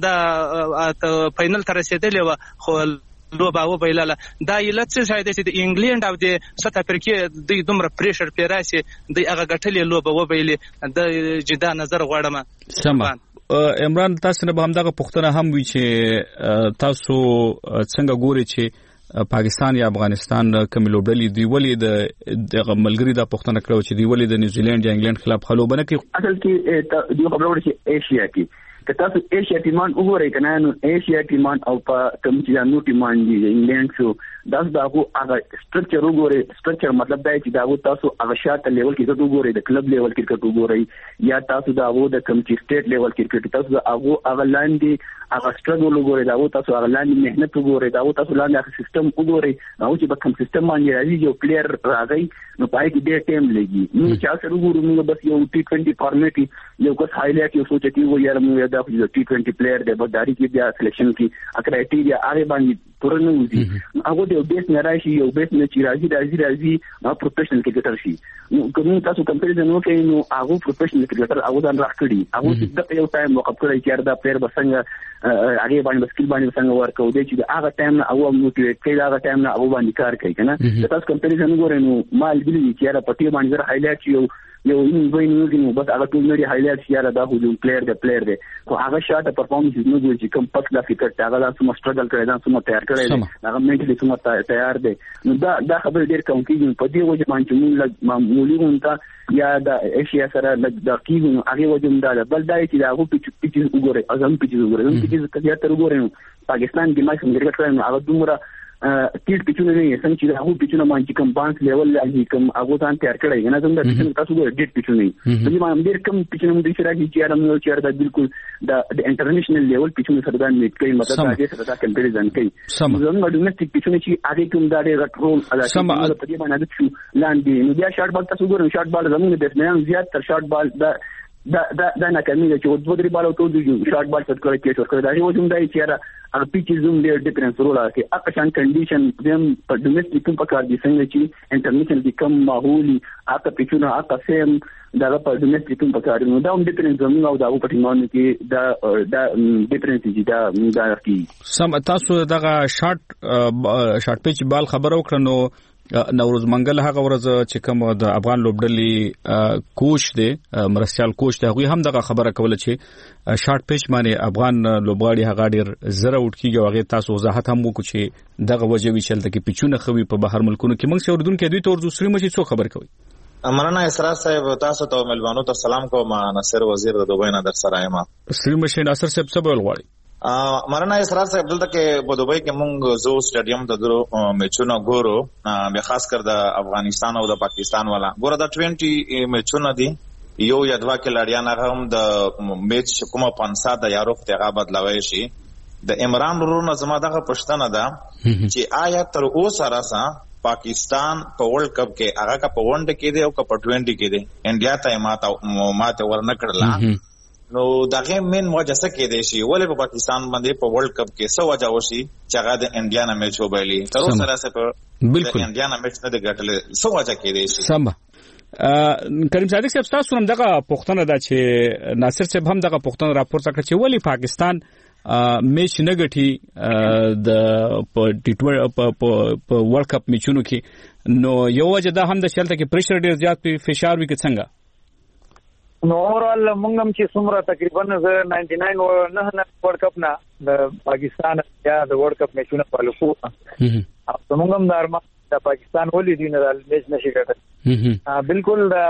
د فائنل تر رسیدلې و خو لوبه و بیلاله دا علت څه شاید چې د انګلند او د سات افریقا د دومره پریشر پیراسي د هغه غټلې لوبه و بیلې د جدا نظر غواړم سم عمران تاسو نه به هم دغه پښتنه هم وی چې تاسو څنګه ګوري چې پاکستان یا افغانستان کوم لوبډلې دی ولې د ملګری د پښتنه کړو چې دی ولې د نیوزیلند یا انګلند خلاف خلوبنه کوي اصل کې دی خبره ورته ایشیا کې که تاسو ایشیا ټیمان وګورئ کنه نو ایشیا ټیمان او په کوم چې نو ټیمان دی انګلند شو دا دغه هغه سټرکچر وګورئ. سټرکچر مطلب دا چې دا تاسو هغه شاته لیول کرکټ وګورئ، د کلب لیول کرکټ وګورئ، یا تاسو دا د کمچ سټیټ لیول کرکټ تاسو هغه هغه لاندې هغه سټرګل وګورئ، دا تاسو هغه لاندې مهنت وګورئ، دا تاسو لاندې هغه سیستم وګورئ، او چې په کوم سیستم باندې راځي یو پلیئر راغی نو پای کې ډېر ټایم لګي. نو چې تاسو وګورئ نو بس یو ټي ټوئنټي فارمیټ یو کوس هایلایټ یو سوچتي و یار مو دا یو ټي ټوئنټي پلیئر دی بداري کې بیا سلیکشن کې اکرایټیریا هغه باندې پرونه وځي. هغه د بیس نه راشي، یو بیس نه چې راځي راځي راځي نو پروفیشنل کرکټر شي. نو کوم تاسو کمپیریزن وکړئ نو هغه پروفیشنل کرکټر هغه ځان راکړي، هغه د یو ټایم وقف کړی چې دا پلیئر بسنګ هغه باندې سکیل باندې څنګه ورکو دی چې هغه ټایم نه او موټیویټ کوي، هغه ټایم نه او باندې کار کوي کنه. تاسو کمپیریزن وګورئ نو مال بلی چې را پټي باندې هایلایټ یو یو ان ویني نو بس هغه ټول لري هایلایټ یاره دا هجوم پلیئر دی پلیئر دی خو هغه شاته پرفارمنس نو دی چې کوم پک دا فکر هغه دا سم سټرګل کړی دا سم تیار کړی هغه منټلی سم تیار دی. نو دا دا خبر ډیر کوم کیږي په دې وجه باندې موږ معمولی غونډه یا د ایشیا سره د کیږي هغه وجه دا بل دا چې دا هغه پیچ پیچ وګورئ، ازم پیچ وګورئ، ازم پیچ کله تر وګورئ پاکستان کې ما څنګه کړی هغه دومره تیر پیچونه نه څنګه چې هغه پیچونه باندې کوم بانس لیول لري کوم هغه ځان تیار کړی نه څنګه چې تاسو ګورئ ډېر پیچونه نه دي ما ډېر کوم پیچونه مو د شراګي چې ارم نو چې دا بالکل د انټرنیشنل لیول پیچونه سره دا میټ کوي مطلب دا چې سره کمپیریزن کوي. زموږ د ډومېسټک پیچونه چې هغه کوم دا ډېر رول ادا کوي په دې باندې چې لاندې نو بیا شارټ بال تاسو ګورئ شارټ بال زموږ د بیټسمن زیات تر شارټ بال دا دا دا دا نه کوي چې دوه درې بال او ټول دي شارټ بال څخه کوي چې ورکړي دا یو جون دی چې هغه پیچ زوم ډېر ډیفرنس رول راکړي. اکه شان کنډیشن دیم په ډومېسټک کوم په کار دي څنګه چې انټرنیشنل دي کوم ماحولي اکه پیچونه اکه سیم دا په ډومېسټک کوم په کار نو دا هم ډیفرنس زموږ او دا په ټیمونو کې دا دا ډیفرنس دي دا دا کی سم تاسو دغه شارټ شارټ پیچ بال خبرو کړنو نوروز منګل هغه ورځ چې کوم د افغان لوبډلې کوچ دی مرستيال کوچ دی هغه هم دغه خبره کوله چې شارټ پیچ باندې افغان لوبغاړي هغه ډیر زره وټ کیږي هغه تاسو وضاحت هم وکړو چې دغه وجوي چلته کې پیچونه خوي په بهر ملکونو کې موږ شوردون کې دوی تور دوسری مچ څو خبر کوي. مولانا اسرار صاحب تاسو ته ملوانو ته سلام کوم. ناصر وزیر د دوبۍ نه در سره یم. سری مشین ناصر صاحب څه بول غواړي؟ مولانا اسرار صاحب دلته کې په دوبۍ کې مونږ زو سټیډیم ته درو میچونه ګورو به خاص کر د افغانستان او د پاکستان والا ګوره د بیس میچونه دي یو یا دوا کې لړیان هم د میچ کومه پنځه د یارو فتغا بدلوي شي. د عمران ورونه زما دغه پښتنه ده چې آیا تر اوسه راسه پاکستان په ورلد کپ کې هغه کا په ونډه کې دی او کا په ټوئنټي کې دی انډیا ته ماته ماته ورنه کړلا نو دغه مین وجه څه کې دی شي ولې په پاکستان باندې په ورلد کپ کې څه وجه وشي چې هغه د انډیا نه میچ وبایلی تر اوسه راسه په بالکل انډیا نه میچ نه دی ګټل څه وجه کې دی شي. سم کریم صادق صاحب تاسو هم دغه پښتنه ده چې ناصر صاحب هم دغه پښتنه راپورته کړ چې ولی پاکستان میچ نه ګټي د په ورلد کپ میچونو کې نو یو وجه دا هم د چلته کې پریشر ډیر زیات په فشار وي کې څنګه نو اورال مونږ هم چې څومره تقریبا زه نائنټي ناین نه نه ورلد کپ نه د پاکستان یا د ورلد کپ میچونه پالو کو او مونږ هم د ارمان د پاکستان ولې دین د میچ نشي ګټل بالکل دا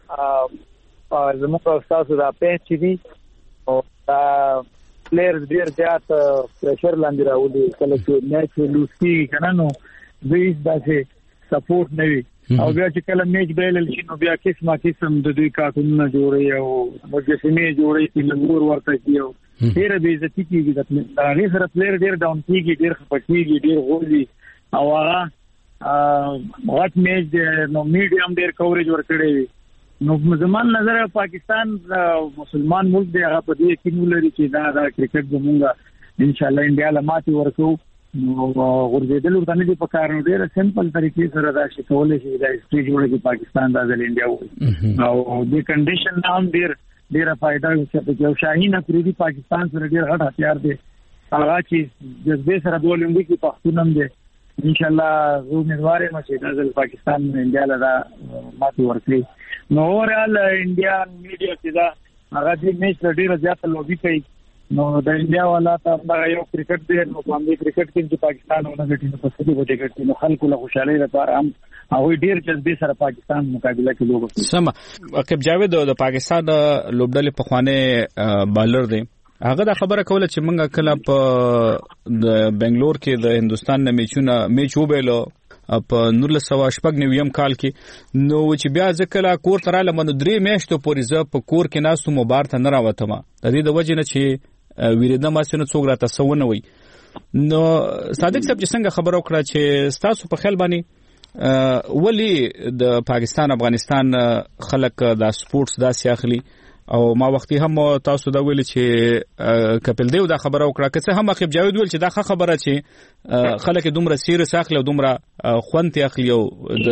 زموږ استاد دا پېچ دي او دا پلیئرز ډیر زیات پریشر لاندې راولي کله چې میچ لوسی کنه نو دوی داسې سپورټ نه وي او بیا چې کله میچ بیلل شي نو بیا قسمه قسم د دوی کارتونونه جوړي او مجسمه جوړي چې لنګور ورته کیو ډیر به عزت کیږي د هغه سره پلیئر ډیر ډاون کیږي ډیر خپکیږي ډیر غوړي او هغه واټ میچ نو میډیم ډیر کوریج ورکړي نو زمون نظر پاکستان مسلمان ملک دی هغه په دې کې نولري چې دا د کرکټ زمونږه ان شاء الله انډیا لماتي ورکو نو ورزيدل ورته نه په کار نو ډېر سمپل طریقې سره دا شي کولای شي دا سټیج جوړه کې پاکستان د انډیا وو او د کنډیشن نام ډېر ډېر فائدہ چې یو شاهین افریدي پاکستان سره ډېر غټ هتیار دی هغه چې جذبه سره بولنګ کې پښتونم دی ان شاء الله زه امیدوار یم چې د پاکستان انډیا له ماتي ورکړي نو اورال انډیا میډیا چې دا هغه د میچ ډېر زیات لوبي کوي نو د انډیا والا ته دا یو کرکټ دی نو کوم دی کرکټ کې چې پاکستان ونه غټي نو په څه دی وځي ګټي نو خلکو له خوشاله لپاره هم او ډیر جذبه سره پاکستان مقابله کې لوبه سم کب جاوید د پاکستان لوبډلې په خوانه بالر دی هغه دا خبره کوله چې موږ کله په د بنگلور کې د هندستان نه میچونه میچ وبېلو په نولس سوه شپږ نویم کال کې نو چې بیا ځکه کور ته رااله منو درې میاشتو پورې زه په کور کې ناستو مو بار ته نه راوتم د دې د وجې نه چې ویریدم چې نو څوک راته سونه وي نو صادق صاحب چې څنګه خبرو کړه چې تاسو په خیال باندې ولی د پاکستان افغانستان خلک د سپورتس داسې اخلي او ما وختي هم تاسو دا ویل چې کپل دیو دا خبره وکړه که څه هم اخیب جاوید ویل چې دا خبره چې خلک دومره سیریس اخلي او دومره خوند اخلي او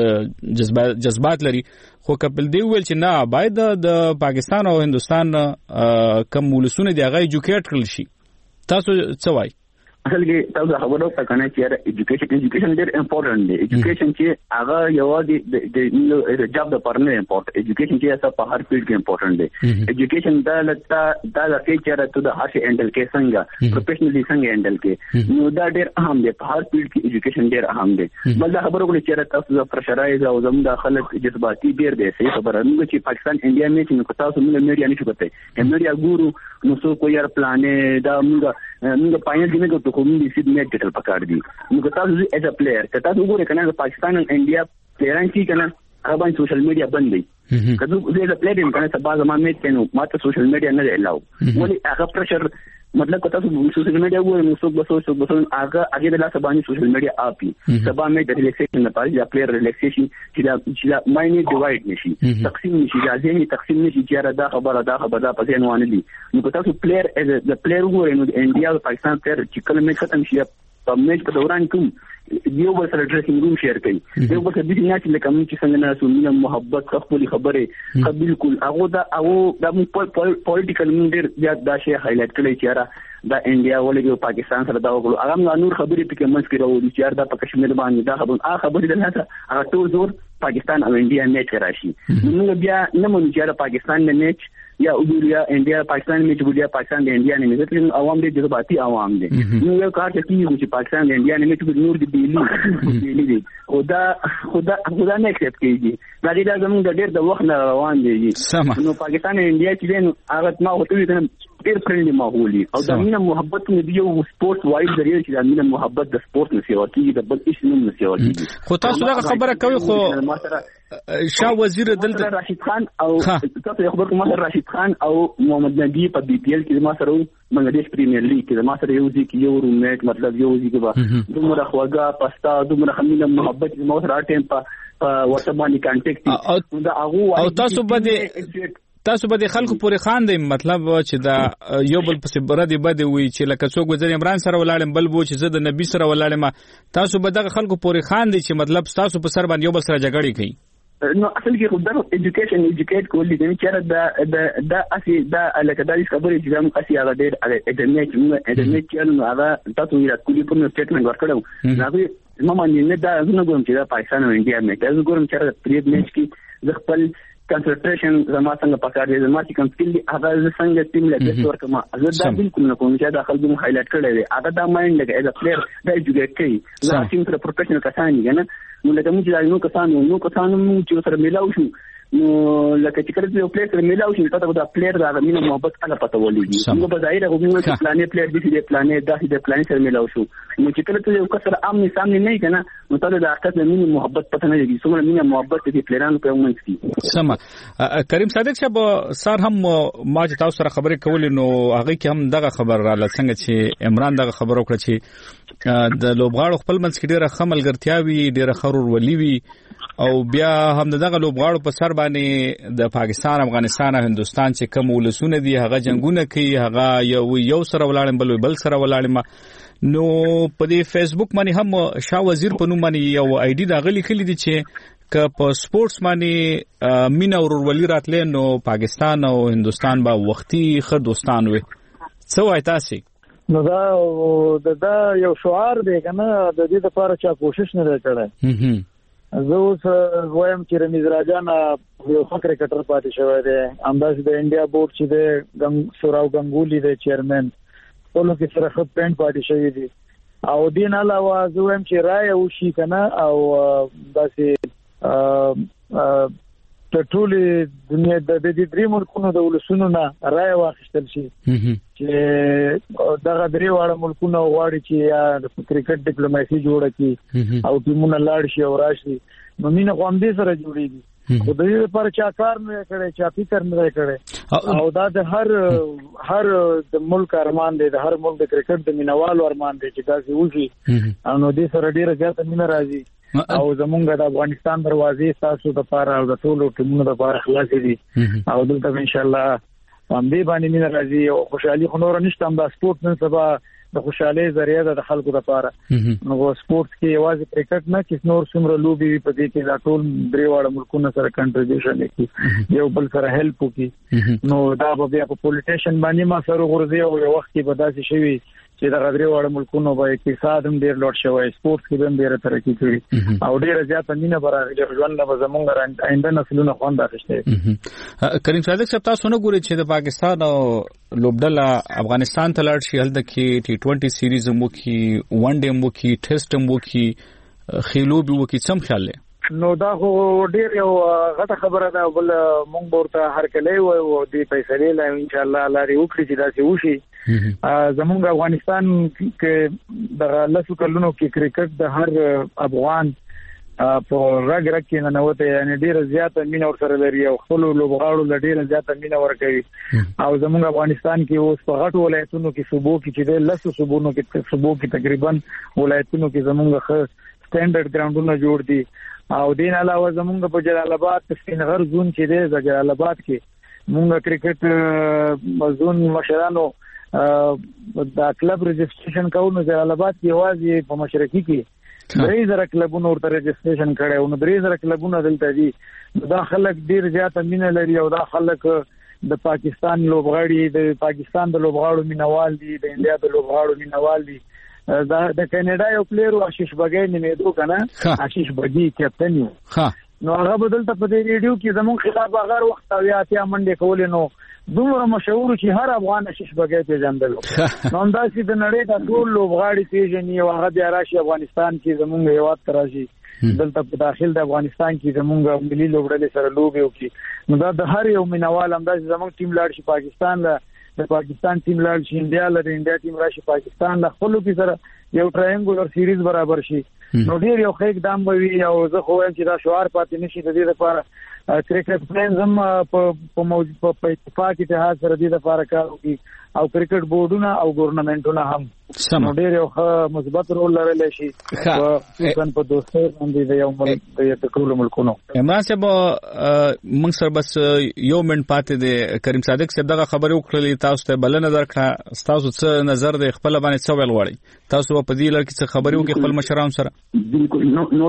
د جذبات لري خو کپل دیو ویل چې نه باید د پاکستان او هندستان کم ولسونه دی هغه ایجوکیټ کړل شي تاسو څه وایي اصل کې تاسو خبرو ته کنه چې ایجوکیشن ایجوکیشن ډېر امپورټنت دی ایجوکیشن چې هغه یوازې د جاب د پرنه امپورټ ایجوکیشن چې تاسو په هر فیلډ کې امپورټنت دی ایجوکیشن دا لته دا د فیچر ته د هر شي هندل کې څنګه پروفیشنلی څنګه هندل کې نو دا ډېر اهم دی په هر فیلډ کې ایجوکیشن ډېر اهم دی بل دا خبرو کولی چې تاسو د پرشرایز او زموږ د خلک جذباتي ډېر دی صحیح خبره نو چې پاکستان انډیا میچ نو تاسو موږ میډیا نشو کوته میډیا ګورو نو څو کو یار پلانې دا موږ موږ پاینل کې نه کوو کوم دي سید میچ ټل پکړ دي نو تاسو ایز ا پلیئر که تاسو وګورئ کنه د پاکستان او انډیا پلیئران چې کنه هغه باندې سوشل میډیا بند دي که زه ایز ا پلیئر کنه سبا زما میچ کنه ماته سوشل میډیا نه الاو ولی هغه پرشر مطلب که تاسو سوشل میډیا وګورئ نو څوک به څوک به هغه هغه د لاس باندې سوشل میډیا اپي سبا میچ د ریلیکسیشن لپاره یا پلیئر ریلیکسیشن چې دا چې دا ماینه ډیوایډ نشي تقسیم نشي دا ځینې تقسیم نشي چې دا خبره دا خبره دا پځې نه وانه دي نو که تاسو پلیئر ایز د پلیئر وګورئ نو د انډیا او پاکستان پلیئر چې کله میچ ختم شي په میچ په دوران کې یو بل سره ډریسینګ روم شیر کوي یو بل سره د دنیا چې کوم چې څنګه نه سمونه محبت خپل خبره بالکل هغه دا هغه د پولیټیکل منډر یا دا شی هایلایټ کړی چې را دا انډیا ولې پاکستان سره دا وکړو هغه نور خبرې پکې منځ کې راوړي چې دا په کشمیر باندې دا خبره هغه خبرې د هغه هغه ټول زور پاکستان او انډیا میچ راشي نو بیا نه مونږ چې پاکستان نه میچ یا اودوریا انډیا پاکستان میچ ګوریا پاکستان د انډیا نه میچ ته عوام دې جذباتي عوام دي نو یو کار چې کیږي چې پاکستان د انډیا نه میچ نور دي بیلی بیلی خدا خدا خدا نه اکسپټ کیږي دا دې زموږ د ډېر د وخت نه روان دي نو پاکستان انډیا چې نو هغه ما وته وی ډېر فرندلي ماحول او د مینه محبت نه دی یو سپورت وایي درې چې د مینه محبت د سپورت نه سیوا کیږي د بل هیڅ نه سیوا کیږي خو تاسو دا خبره کوي خو شاه وزیر دلته راشد خان او تاسو خبر کوم راشد خان او محمد نبی په بي پي ال کې ما سره بنگلاديش پریمیر لیګ کې ما سره یو ځکه یو رومټ مطلب یو ځکه به دومره خواږه پستا دومره خمینه محبت ما سره ټیم په واتساپ باندې کانټیکټ دا هغه او تاسو باندې تاسو به د خلکو پورې خان دی مطلب چې دا یو بل پسې بردي بده وي چې لکه څوک وزیر عمران سره ولاړم بل بو چې زه د نبی سره ولاړم تاسو به د خلکو پورې خان دی چې مطلب تاسو په سر باندې یو بل سره جګړه کوي نو اصل کې خدای ایجوکیشن ایجوکیټ کولې د چې دا د د اسی دا لکه د خبرې چې موږ اسی هغه ډېر اډمیټ موږ اډمیټ کړو هغه تاسو یې راکولې په نو سټیټمنټ ورکړو هغه ما باندې نه دا زه ګورم چې دا پاکستان او انډیا میچ زه ګورم چې پریډ میچ کې زه خپل کنسنټریشن زما څنګه پکار دي زما چې کوم سکل دي هغه څنګه ټیم له بیس ورکه ما زه دا بالکل نه کوم چې دا خلکو هایلایټ کړی دی هغه دا مایند لګي از ا پلیئر دا ایجوکیټ کوي زه ټیم سره پروفیشنل کسان دي نه نو لکه موږ چې نو کسان نو کسان موږ چې سره ملاو شو نو لکه چې کله یو پلیئر سره ملاو شي تاسو دا پلیئر دا مینه محبت هغه پته ولېږي موږ په ظاهر هغه موږ چې پلانې پلیئر دي چې پلانې دا چې پلانې سره ملاو شو نو چې کله یو کس سره امن سامنے نه کنه نو تاسو دا حقیقت مینه محبت پته نه لګي څومره مینه محبت دي پلیئرانو په موږ کې سم کریم صادق صاحب سار هم ما چې تاسو سره خبرې کولې نو هغه کې هم دغه خبر را لڅنګ چې عمران دغه خبر وکړه چې د لوبغاړو خپل منځ کې ډیره خمل ګرتیاوي ډیره خرور وليوي او بیا هم دغه لوبغاړو په سر باندې د پاکستان افغانستان او هندستان چې کوم ولسونه دي هغه جنگونه کوي هغه یو یو سره ولاړم بل بل سره ولاړم نو په دې فیسبوک باندې هم شاه وزیر په نوم باندې یو آی ډي دا غلي کلی دي چې که په سپورتس باندې مینا ورولي راتلې نو پاکستان او هندستان به وختي ښه دوستان وي څه وایي تاسو نو دا دا یو شعار دی کنه د دې لپاره چې کوشش نه کړي زه اوس وایم چې رمیز راجان یو ښه کرکټر پاتې شوی دی همداسې د انډیا بورډ چې دی سوراو ګنګولي دی چیرمن ټولو کې سره ښه پینټ پاتې شوی دی او دې نه علاوه زه وایم چې رایه وشي که نه او داسې د ټولې دنیا د دې درې ملکونو د ولسونو نه رائے واخیستل شي چې دغه درې واړه ملکونه غواړي چې یا د کرکټ ډیپلوماسي جوړه کړي او ټیمونه لاړ شي او راشي نو مینه قوم دې سره جوړیږي خو د دې لپاره چا کار نه کړي چا فکر نه کړي او دا د هر هر د ملک ارمان دی د هر ملک د کرکټ د مینوالو ارمان دی چې دا وشي نو دې سره ډیره زیاته مینه راځي او زمونږ د افغانستان دروازې تاسو د پاره او د ټولو ټیمونو د پاره خلاصې دي او دلته ان شاء الله هم دې باندې مینه راځي او خوشحالي خو نور نشته هم د سپورت نن سبا د خوشحالي ذریعہ د خلکو لپاره نو سپورت کې یوازې کرکټ نه چې نور څومره لوبي په دې کې د ټول درې واړه ملکونو سره کنټریبیوشن کوي یو بل سره هیلپ کوي نو دا به په پولیټیشن باندې ما سره غورځي او یو وخت کې به داسې شوي چې د غدري وړ ملکونو به اقتصاد هم ډیر لوړ شوی سپورت کې هم ډیر ترقی کړی او ډیر زیات مینه برابر ژوند به زمونږ آینده نسلونه خوند اخیسته. کریم صادق صاحب تاسو نه ګورئ چې د پاکستان او لوبډله افغانستان ته لاړ شي هلته کې ټي ټوئنټي سیریز مو کې ون ډے مو کې ټیسټ مو کې خیلوبي مو کې سم خیال لې نو دا خو ډیر یو غټه خبره ده بل مونږ ورته هر کله وو او دې پیسې له ان شاء الله لاري وکړي چې دا څه وشي. زمونږ افغانستان کې د لاسو کلونو کې کرکټ د هر افغان په رګ رګ کې نه نوته یعنی ډیر زیاته مینه ور سره لري او خپل لوبغاړو ل ډیر زیاته مینه ور کوي او زمونږ افغانستان کې اوس په غټ ولایتونو کې صوبو کې چې د لاسو صوبونو کې صوبو کې تقریبا ولایتونو کې زمونږ خ سټانډرډ ګراوندونه جوړ دي او دین علاوه زمونږ په جلال آباد په سپینغر زون چې دی د جلال آباد کې مونږ کرکټ زون مشرانو دا کلب رجسټریشن کوو نو جلال آباد کې یوازې په مشرقي کې درې زره کلبونو ورته رجسټریشن کړي نو درې زره کلبونه دلته دي دا خلک ډیر زیات مینه لري او دا خلک د پاکستان لوبغاړي د پاکستان د لوبغاړو مینوال دي د انډیا د لوبغاړو مینوال دي دا د کینیډا یو پلیئر آشیش بګای نیمېدو کنه آشیش بګی کپټن یو نو هغه بدلته په دې ریډیو کې زمون خلاف هغه وخت او یا اتیا منډه کولې نو دومره مشهور چې هر افغان آشیش بګای پیژندل نو انداسې د نړۍ د ټول لوبغاړي پیژني او هغه بیا راشي افغانستان کې زمون هیواد تراشي دلته په داخل د افغانستان کې زمونږ ملي لوبډلې سره لوبي وکړي نو دا د هر یو مینوال انداسې زمون ټیم لاړ شي پاکستان له د پاکستان ټیم لاړ شي انډیا له انډیا ټیم راشي پاکستان له خپل کې سره یو ټراینګولر سیریز برابر شي نو ډیر یو ښه اقدام وي او زه خو وایم چې دا شعار پاتې نشي د دې لپاره کرکټ پلانز هم په موجود په اتفاق اتحاد سره د لپاره کار کوي او کرکټ بورډونه او ګورنمنټونه هم نو ډیر یو ښه مثبت رول لري شي په په دوستۍ باندې د یو ملک د ټول ملکونو. عمران صاحب موږ سره بس یو منټ پاتې دی. کریم صادق صاحب دغه خبرې وکړلې تاسو ته بل نظر کړه تاسو څه نظر دی خپل باندې څه ویل غواړي تاسو په دې لړ کې څه خبرې وکړي خپل مشرانو سره؟ بالکل نو نو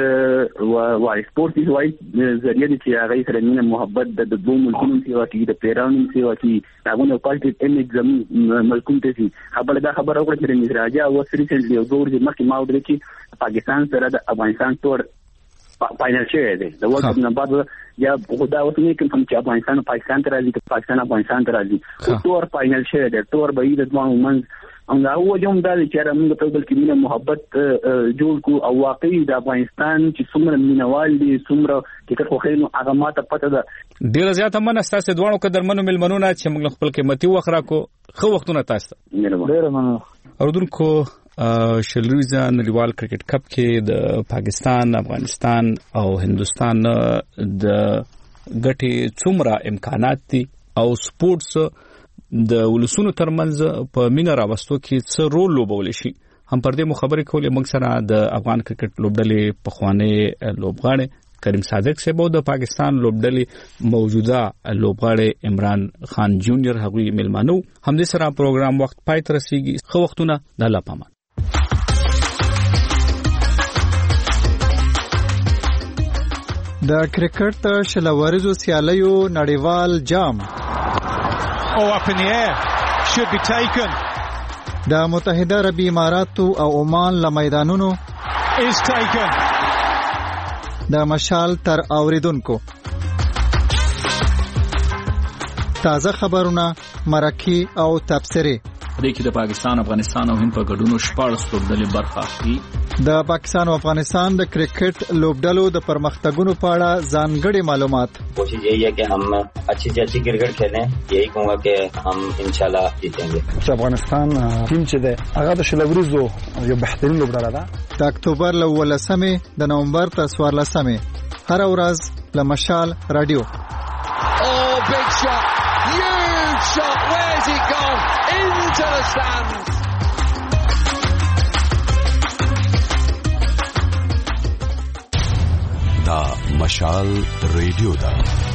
ډاوټ واي سپورت از واي ذریعہ دي چې هغه سره مینه محبت د دوه ملکونو سیوا کې د پیرانو سیوا کې هغه پالټیک امیج زموږ ملکونو ته سي خبره دا خبره وکړه چې د راجا او ریسنټلی یو دور چې مخکې ما ودرې چې پاکستان سره د افغانستان تور فائنل شوی دی د ورلد کپ نه بعد یا خدا اوس نه کوم چې افغانستان پاکستان ته راځي چې پاکستان افغانستان ته راځي تور فائنل شوی دی تور به د دوه ومنځ او دا وجوم دا چې موږ په بل کې مینه محبت جوړ کو او واقعي د افغانستان چې څومره مینوال دي څومره چې خو خینو هغه ماته پته ده ډیر زیات مننه تاسو دوه قدرمنو ملمنونه چې موږ خپل قیمتي وخت راکو خو وختونه تاسو ډیر مننه. اوردونکو شلریزه نړیوال کرکټ کپ کې د پاکستان افغانستان او هندستان د ګټي څومره امکانات دي او سپورتس د ولسونو ترمنځ په مینا راوستو کې څه رول لوبول شي هم پر دې مخابره کولې موږ سره د افغان کرکټ لوبډلې په خوانې لوبغاړي کریم صادق صاحب او د پاکستان لوبډلې موجوده لوبغاړي عمران خان جونیئر هغوی ملمانو هم دې سره پروګرام وخت پای ته رسیږي خو وختونه د الله پامان. د کرکټ شلوارزو سیالیو نړیوال جام Oh, up in the air. Should be taken. د متحده عربی اماراتو او عمان له میدانونو is taken. د مشال تر اوریدونکو تازه خبرونه مرکه او تبصره د کې د پاکستان افغانستان او هند په ګډون شپږ لوبډلې برخه اخلي. د پاکستان او افغانستان د کرکټ لوبډلو د پرمختګونو په اړه ځانګړي معلومات. کوشش یہی ہے کہ ہم اچھی سے اچھی کرکٹ کھیلیں. یہی کہوں گا کہ ہم انشاءاللہ جیتیں گے. افغانستان ټیم چې ده هغه د شلوريزو یو بهترین لوبډله ده. د اکتوبر ل ولسمې د نومبر ته څوارلسمې هر ورځ له مشال رادیو. Oh, big shot. Huge shot. Where's it gone? Into the stands. دا مشال رادیو دا